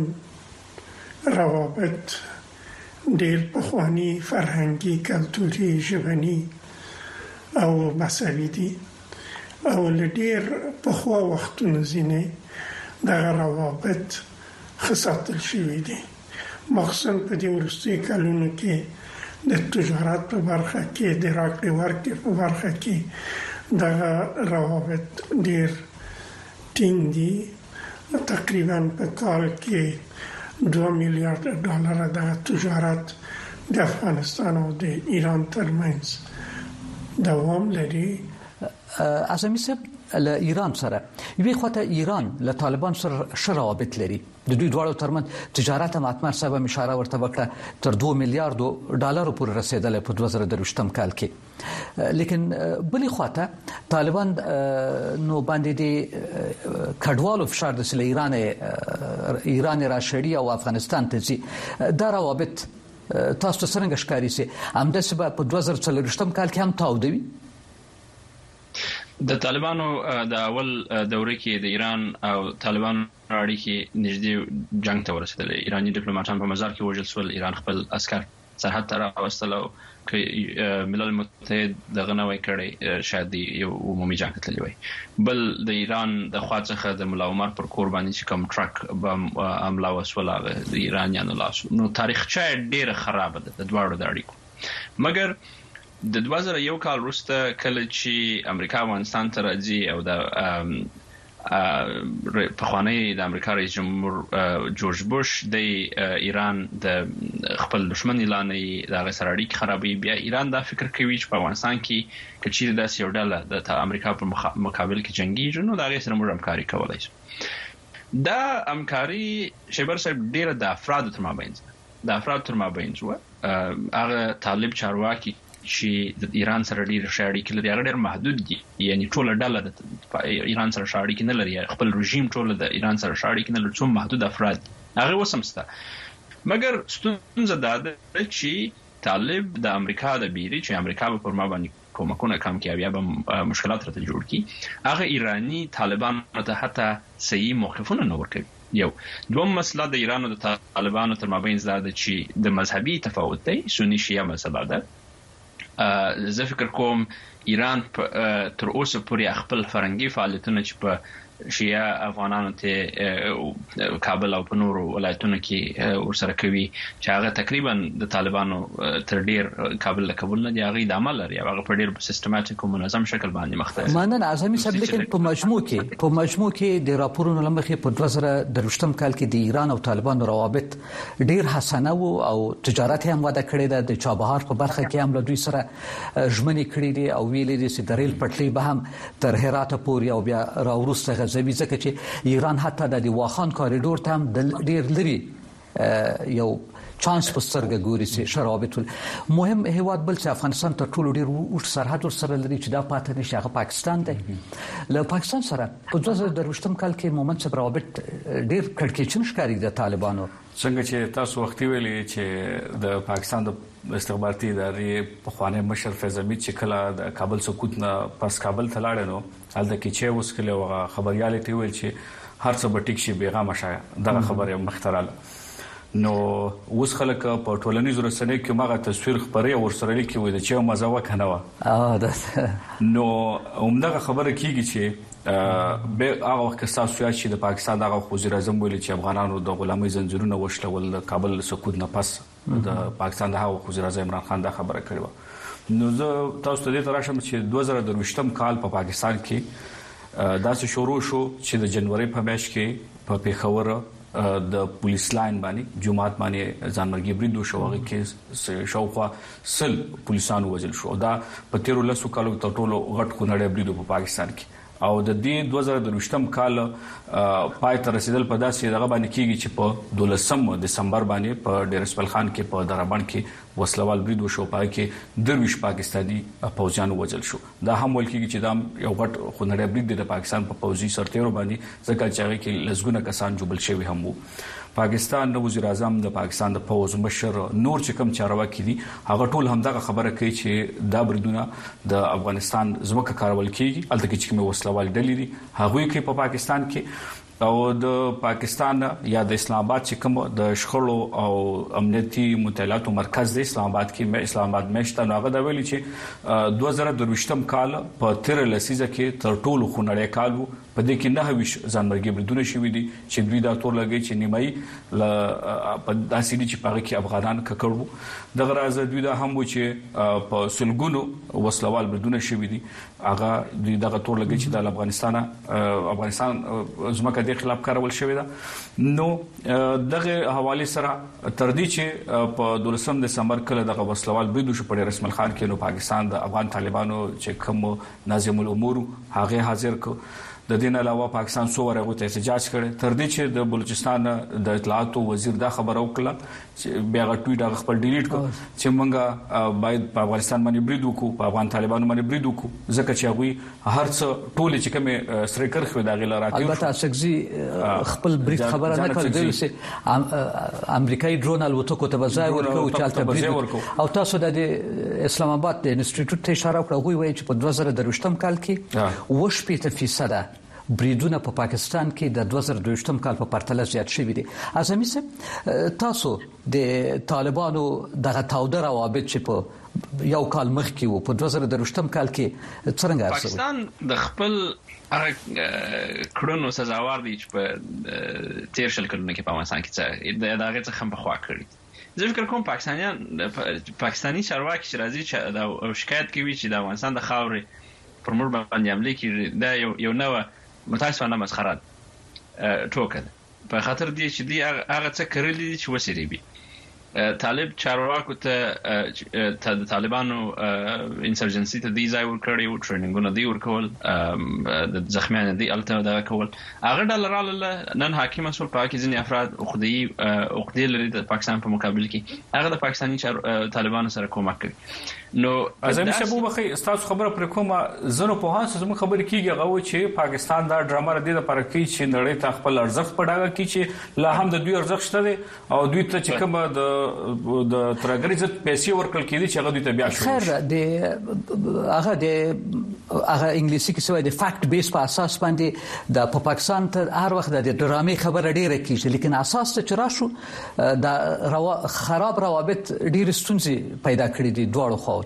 روابط ډېر پخوانی فرهنګي کلتوري ژبني او مذهبي دي او لډېر پخوا وختونو ځینې د روابط خاصتل شوي دي مخصوصا په دې ورستي کلونو کې د تجارت په برخه کې د راکړې ورکړې په برخه کې د روابط ډېر ټینګ دي. تقریبا په کال کې دوه میلیارډ ډالر د تجارت د افغانستان او د ایران ترمنځ دوام لري. اعظمي صاحب له ایران سره یوه خواته ایران له طالبان سره ښه روابط لري، د دوی دواړو ترمنځ تجارت هم اتمر صاحب اشاره ورته وکړه تر دوه میلیارډ ډالر پورې رسیدل په دوه زره درویشتم کال کې. لیکن بلې خواته طالبان نو باندې د کډوالو فشار د سله ایران ایران راشدي او افغانستان ته ځي. دا روابط تاسو څنګه ښکاري سي همدا سبب په دوه زره څلوېښتم کال کې هم تاودوي؟ د طالبانو د اول دورې کې د ایران او طالبانو اړیکې نږدې جنگ ته ورسېدل. ایرانی ډیپلوماټان په مزار کې وژل شول، ایران خپل عسكر سرحد ته راوستل او ملل متحد دغه نوې کړي شاید یو عمومي جنگ تللی وي. بل د ایران د خوا څخه د ملا عمر پر کور باندې چې کوم ټرک بم حمله وسوله د ایرانیانو لاس نو تاریخچه ډیره خراب ده د دواړو د اړیکو. مګر د دوه زره یو کال وروسته کله چې امریکا افغانستان ته راځي او د پخوانی د امریکا رئیس جمهور جورج بوش د ایران د خپل دښمن اعلان د غسر اړیکې خرابوي، بیا ایران دا فکر کوي چې په افغانستان کې کچیر داسې یو ډله د امریکا په مقابل کې جنگیږي نو دا غي سره موږ همکاري کولای شو. دا همکاري شیبر صاحب ډیره د افراد تر مابین د افراد تر مابین و هغه طالب چارواکي چې د ایران سره ډیر شاړي کې لري هغه ډیر محدود دي، یعنی ټول ډله د ایران سره شاړي کې نه لري، خپل رژیم ټول د ایران سره شاړي کې نه لري، څو محدود افراد هغه وسمسته. مګر ستونزه دا ده چې طالب د امریکا د بیري چې امریکا په پرما باندې کومکونه کم کې بیا به مشکلات راته جوړ کی، هغه ایرانی طالبان ته حتی صحیح موقفونه نه ورکوي. یو دوم مسله د ایران او د طالبانو تر مابین زده چې د مذهبي تفاوت دی، سنی شیعه مسله ده. زه فکر کوم ایران تر اوسه پورې خپل فرنګي فعالیتونه چې په شیعه افغانانو ته کابل او په نورو ولایتونو کې ورسره کوي چې هغه تقریبا د طالبانو تر ډیر کابل له قبول نه دی، هغه د عمل لري، هغه په ډیر سیستماتیک او منظم شکل باندې مخته. مانن اعظمي صاحب لیکن په مجموع کې په مجموع کې د راپورونو لمخې په دوه زره درویشتم کال کې د ایران او طالبانو روابط ډیر حسنه او تجارت هم وده کړې ده. د چابهار په برخه کې هم له دوی سره ژمنې کړې دي او ویلې دي چې د ریل پټلۍ به هم تر هرات پورې او بیا راوروسته زوی ځکه چې ایران حتی د واخان کوریډور ته هم ډیر لري یو چانس په سترګه ګوري چې شرابط مهم هیواد بل چې افغانستان ته ټول ډیر اوږد سرحد سره لري چې دا پاتې نشي هغه پاکستان دی. له پاکستان سره په دوه زره درویشتم کال کې مومنت صاحب روابط ډیر کړکېچن ښکاري د طالبانو. څنګه چې تاسو وخت ویلي چې د پاکستان د استخباراتي ادارې په خوانه مشر فیض حمید چې کله د کابل سقوط نه پس کابل ته لاړ نو هلته کې چې اوس کله وغه خبريال ته ویل چې هر څه به ټیک شي بیغمه شایا دغه خبره مختراله نو اوس خلک په ټولنیزو رسنیو کې ماغه تصویر خبري او سره لیکي وي چې مزه وکنه وا نو همدغه خبره کیږي چې به هغه وخت تاسو چې د پاکستان دغه وزیر اعظم ویل چې افغانانو د غلامۍ زنجیرونه وشلول کابل سقوط نه پس د پاکستان دغه وزیر اعظم عمران خان دا خبره کړې و. نو زه تاسو ته دې تراشم چې دوه زره درویشتم کال په پا پاکستان کې داسې شروع شو چې د جنوري په میاشت کې په پیښور د پولیس لاین باندې جماعت باندې ځانمرګي برید وشو، هغه کې شاوخوا سل پولیسانو وژل شو. دا په تیرو لسو کالو ته ټولو غټ خونړی برید په پاکستان کې او د دې دوه زره درویشتم کال پای ته رسیدل په داسې دغه باندې کېږي چې په دولسم دسمبر باندې په ډیر اسماعیل خان کې په درابند کې وسلوال برید وشو، پای کې درویش پاکستاني پوځیان وژل شو. دا هم ول کېږي چې دا یو غټ خونړی برید د پاکستان په پوځي سرتیرو باندې ځکه چې هغه کې لزګونه کسان جوړل شوی هم وو. پاکستان د وزیر اعظم د پاکستان د پوز مشر نور چې کوم چارواکي دي هغه ټول هم دغه خبره کوي چې دا بریدونه د افغانستان زموږه کارول کیږي، البته چې کوم وسلوال ډلې دي هغه کې په پاکستان کې او د پاکستان یا د اسلام آباد چې کوم د شخړو او امنیتي مطالعاتو مرکز د اسلام آباد کې اسلام آباد مشته نو هغه د ویلي چې دوه زره درویشتم کال په تیر لسیزه کې تر ټولو خونړی کال وو په دې کې نه ویش ځانمرګي بریدونه شوي دي چې دوی دا تور لګي چې نیمایي په داسې دي چې په هغه کې افغانان ککړ دغه راز دوی دا هم و چې په سلګونو وسلوال بریدونه شوي دي هغه دوی دغه تور لګي چې د افغانستان افغانستان زمکه د خلاف کارول شوی دا نو دغه حواله سره تر دې چې په دولسم دسمبر کله دغه وسلوال بریدو شو په رسم الخان کې نو پاکستان د افغان طالبانو چې کوم ناظم الامور هغه حاضر کو د دین علاوه پاکستان سو ورغه ته احتجاج کړي تر دې چې د بلوچستان د اطلاعاتو وزیر دا خبره وکړه چې بیا غټوي دا خپل ډیلیټ کړ چې موږ باید په افغانستان باندې برید وکړو په افغان طالبانو باندې برید وکړو ځکه چې هغه هر څه ټول چې کوم سره کرخو دا غل راځي البته سګزي خپل برید خبره نه کړل چې امریکایي ډرون الوتکو ته بځای ورکو چالت برید او تاسو د اسلام آباد د انسټیټیوټ ته اشاره وکړه غوي وایي چې په دوه زره درویشتم کال کې وش په فیصد بریدونه په پاکستان کې د دوه زره دویشتم کال په پرتله زیات شوي دي. اعظمي صاحب تاسو د طالبانو دغه تاوده روابط چې په یو کال مخکې وو په دوه زره دویشتم کال کې څنګه ارسوي؟ پاکستان د خپل هغه کړنو سزاوار دي چې په تیر شل کلونو کې په افغانستان کې د هغه څخه هم بخوا کړی. زه فکر کوم پاکستانیان پاکستاني چارواکي چې راځي چې دا شکایت کوي چې د افغانستان د خاورې پر موږ باندې حمله کوي دا یو یو نوې متاسفانه مسخره ټوکه په خاطر دی چې دی هغه څه کړی دي چې وسیری بي طالب چارواکو ته د طالبانو انسرجنسي ته دی ځای ورکړی او ټریننګونه دی ورکول د زخمیانو دی الته دا کول هغه ډالر نن حاکم مسول پاکي ځنی افراد خودي او خودي لري د پاکستان په مقابل کې هغه د پاکستاني طالبانو سره کومک کوي. نو اعظمي صاحب وبخي استاد خبره پر کومه زنه په هان څه خبر کیږي غو چې پاکستان دا ډرامه ردی د پر کې چې نړۍ ته خپل ارزښت پډاګه کی چې لا هم د دوی ارزښت شته او دوی ته چې کومه د د ترګری عزت پیسې ورکل کېدي چې هغه دوی ته بیا شو خیر د هغه د هغه انګلیسي کې سوې د فیکټ بیس په اساس باندې د پاکستان ته هر وخت د ډرامې خبره ډیره کیږي لیکن اساس ته چرآ شو د خراب روابط ډیر ستونزې پیدا کړې دي دواړو خوا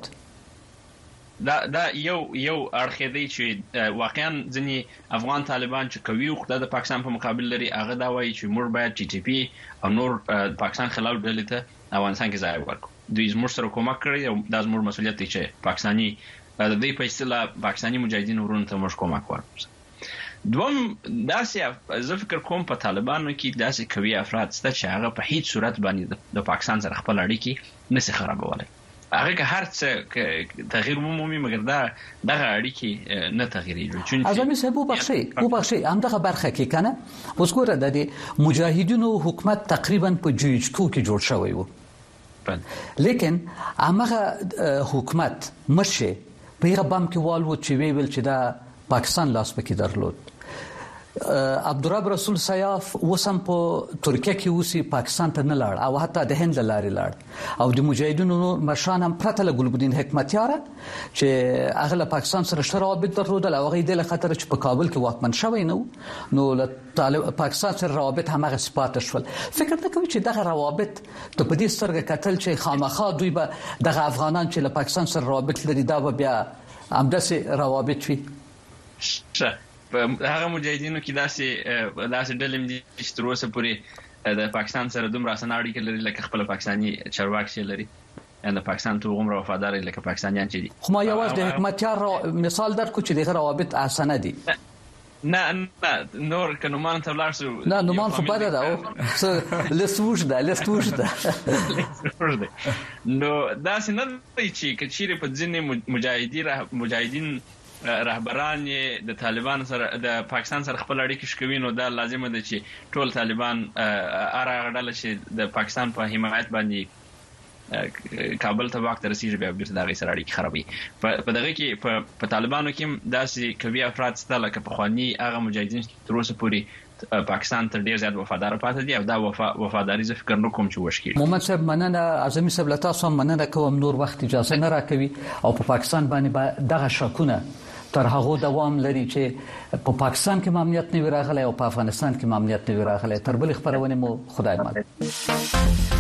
دا دا یو یو اړخ دی چې واقعا ځنی افغان طالبان چې کوي خو د پاکستان په مقابل لري هغه دا وایي چې موږ باید ټي ټي پی او نور پاکستان خلاف ډلې ته افغانستان کې ځای ورکړو دوی زموږ سره کومک کړی او دا زموږ مسولیت دی چې پاکستاني د دې په اصطلاح پاکستاني مجاهدین ورونو ته موږ کومک ورکړو. دوم داسې زه فکر کوم په طالبانو کې داسې کوي افراد ست چې هغه په هیڅ صورت باندې د پاکستان سره خپل اړیکې نشي خرابولای هغه که هر څه تغییر مومي مګر دا دغه اړیکې نه تغییرېږي چون اعظمي صاحب وبخشي وبخشي همدغه برخه کې کنه اوس ګوره د مجاهدینو حکومت تقریبا په جوجتو کې جوړ شوی وو لیکن هغه حکومت مشه په هغه بام کې والو چې ویل چې دا پاکستان لاس پکې درلود عبدالرب رسول سیاف وسم په ترکیه کې اوسي پاکستان ته نه لاړ او حتی د هند لارې لاړ او د مجاهدینو مشان هم پرته له ګلبدین حکمتیاره چې هغه له پاکستان سره شرابط درلودل او هغه د خطر چې په کابل کې واکمن شوی نو نو له طالب پاکستان سره روابط هم هغه سپات شول. فکر نه کوي چې دغه روابط ته په دې سترګه کتل چې خامخا دوی به دغه افغانان چې له پاکستان سره روابط لري دا به بیا همداسې روابط وي. هغه مجاهدینو کې داسې داسې ډلې دي چې تر اوسه پورې د پاکستان سره دومره اسانه اړیکې لري لکه خپل پاکستاني چارواکي لري ان د پاکستان ته عمر وفادار لکه پاکستانیان چې دي. خو ما یوازې د حکومتیار مثال درکو چې دغه روابط اسانه دي. نه نه نور کنومان ته لاړ شو نه نومان خو بده ده او لسوش ده لسوش ده نو دا څنګه چې کچيره په ځینې مجاهدین مجاهدین رهبران د طالبان سره د پاکستان سره خپل اړیکې شکوي نو دا لازمه ده چې ټول طالبان اره غړل شي د پاکستان په حمایت باندې کابل ته وخت رسیږي بیا بیرته د غي سره اړیکې خرابوي. په دغه کې په طالبانو کې داسې کوي افراد ستل لکه په خواني هغه مجاهدین تر اوسه پورې پاکستان تر ډیر زیات وفادار پاتې دي او دا وفا وفاداری زه فکر نه کوم چې وشکي. محمد صاحب مننه اعظمي صاحب لتا سم مننه کوم نور وخت اجازه نه راکوي او په پاکستان باندې دغه شکونه تر هغه دوام لري چې په پاکستان کې امنیت نه وراغلی او په افغانستان کې امنیت نه وراغلی. تر بل خبرونه مو خدای مال.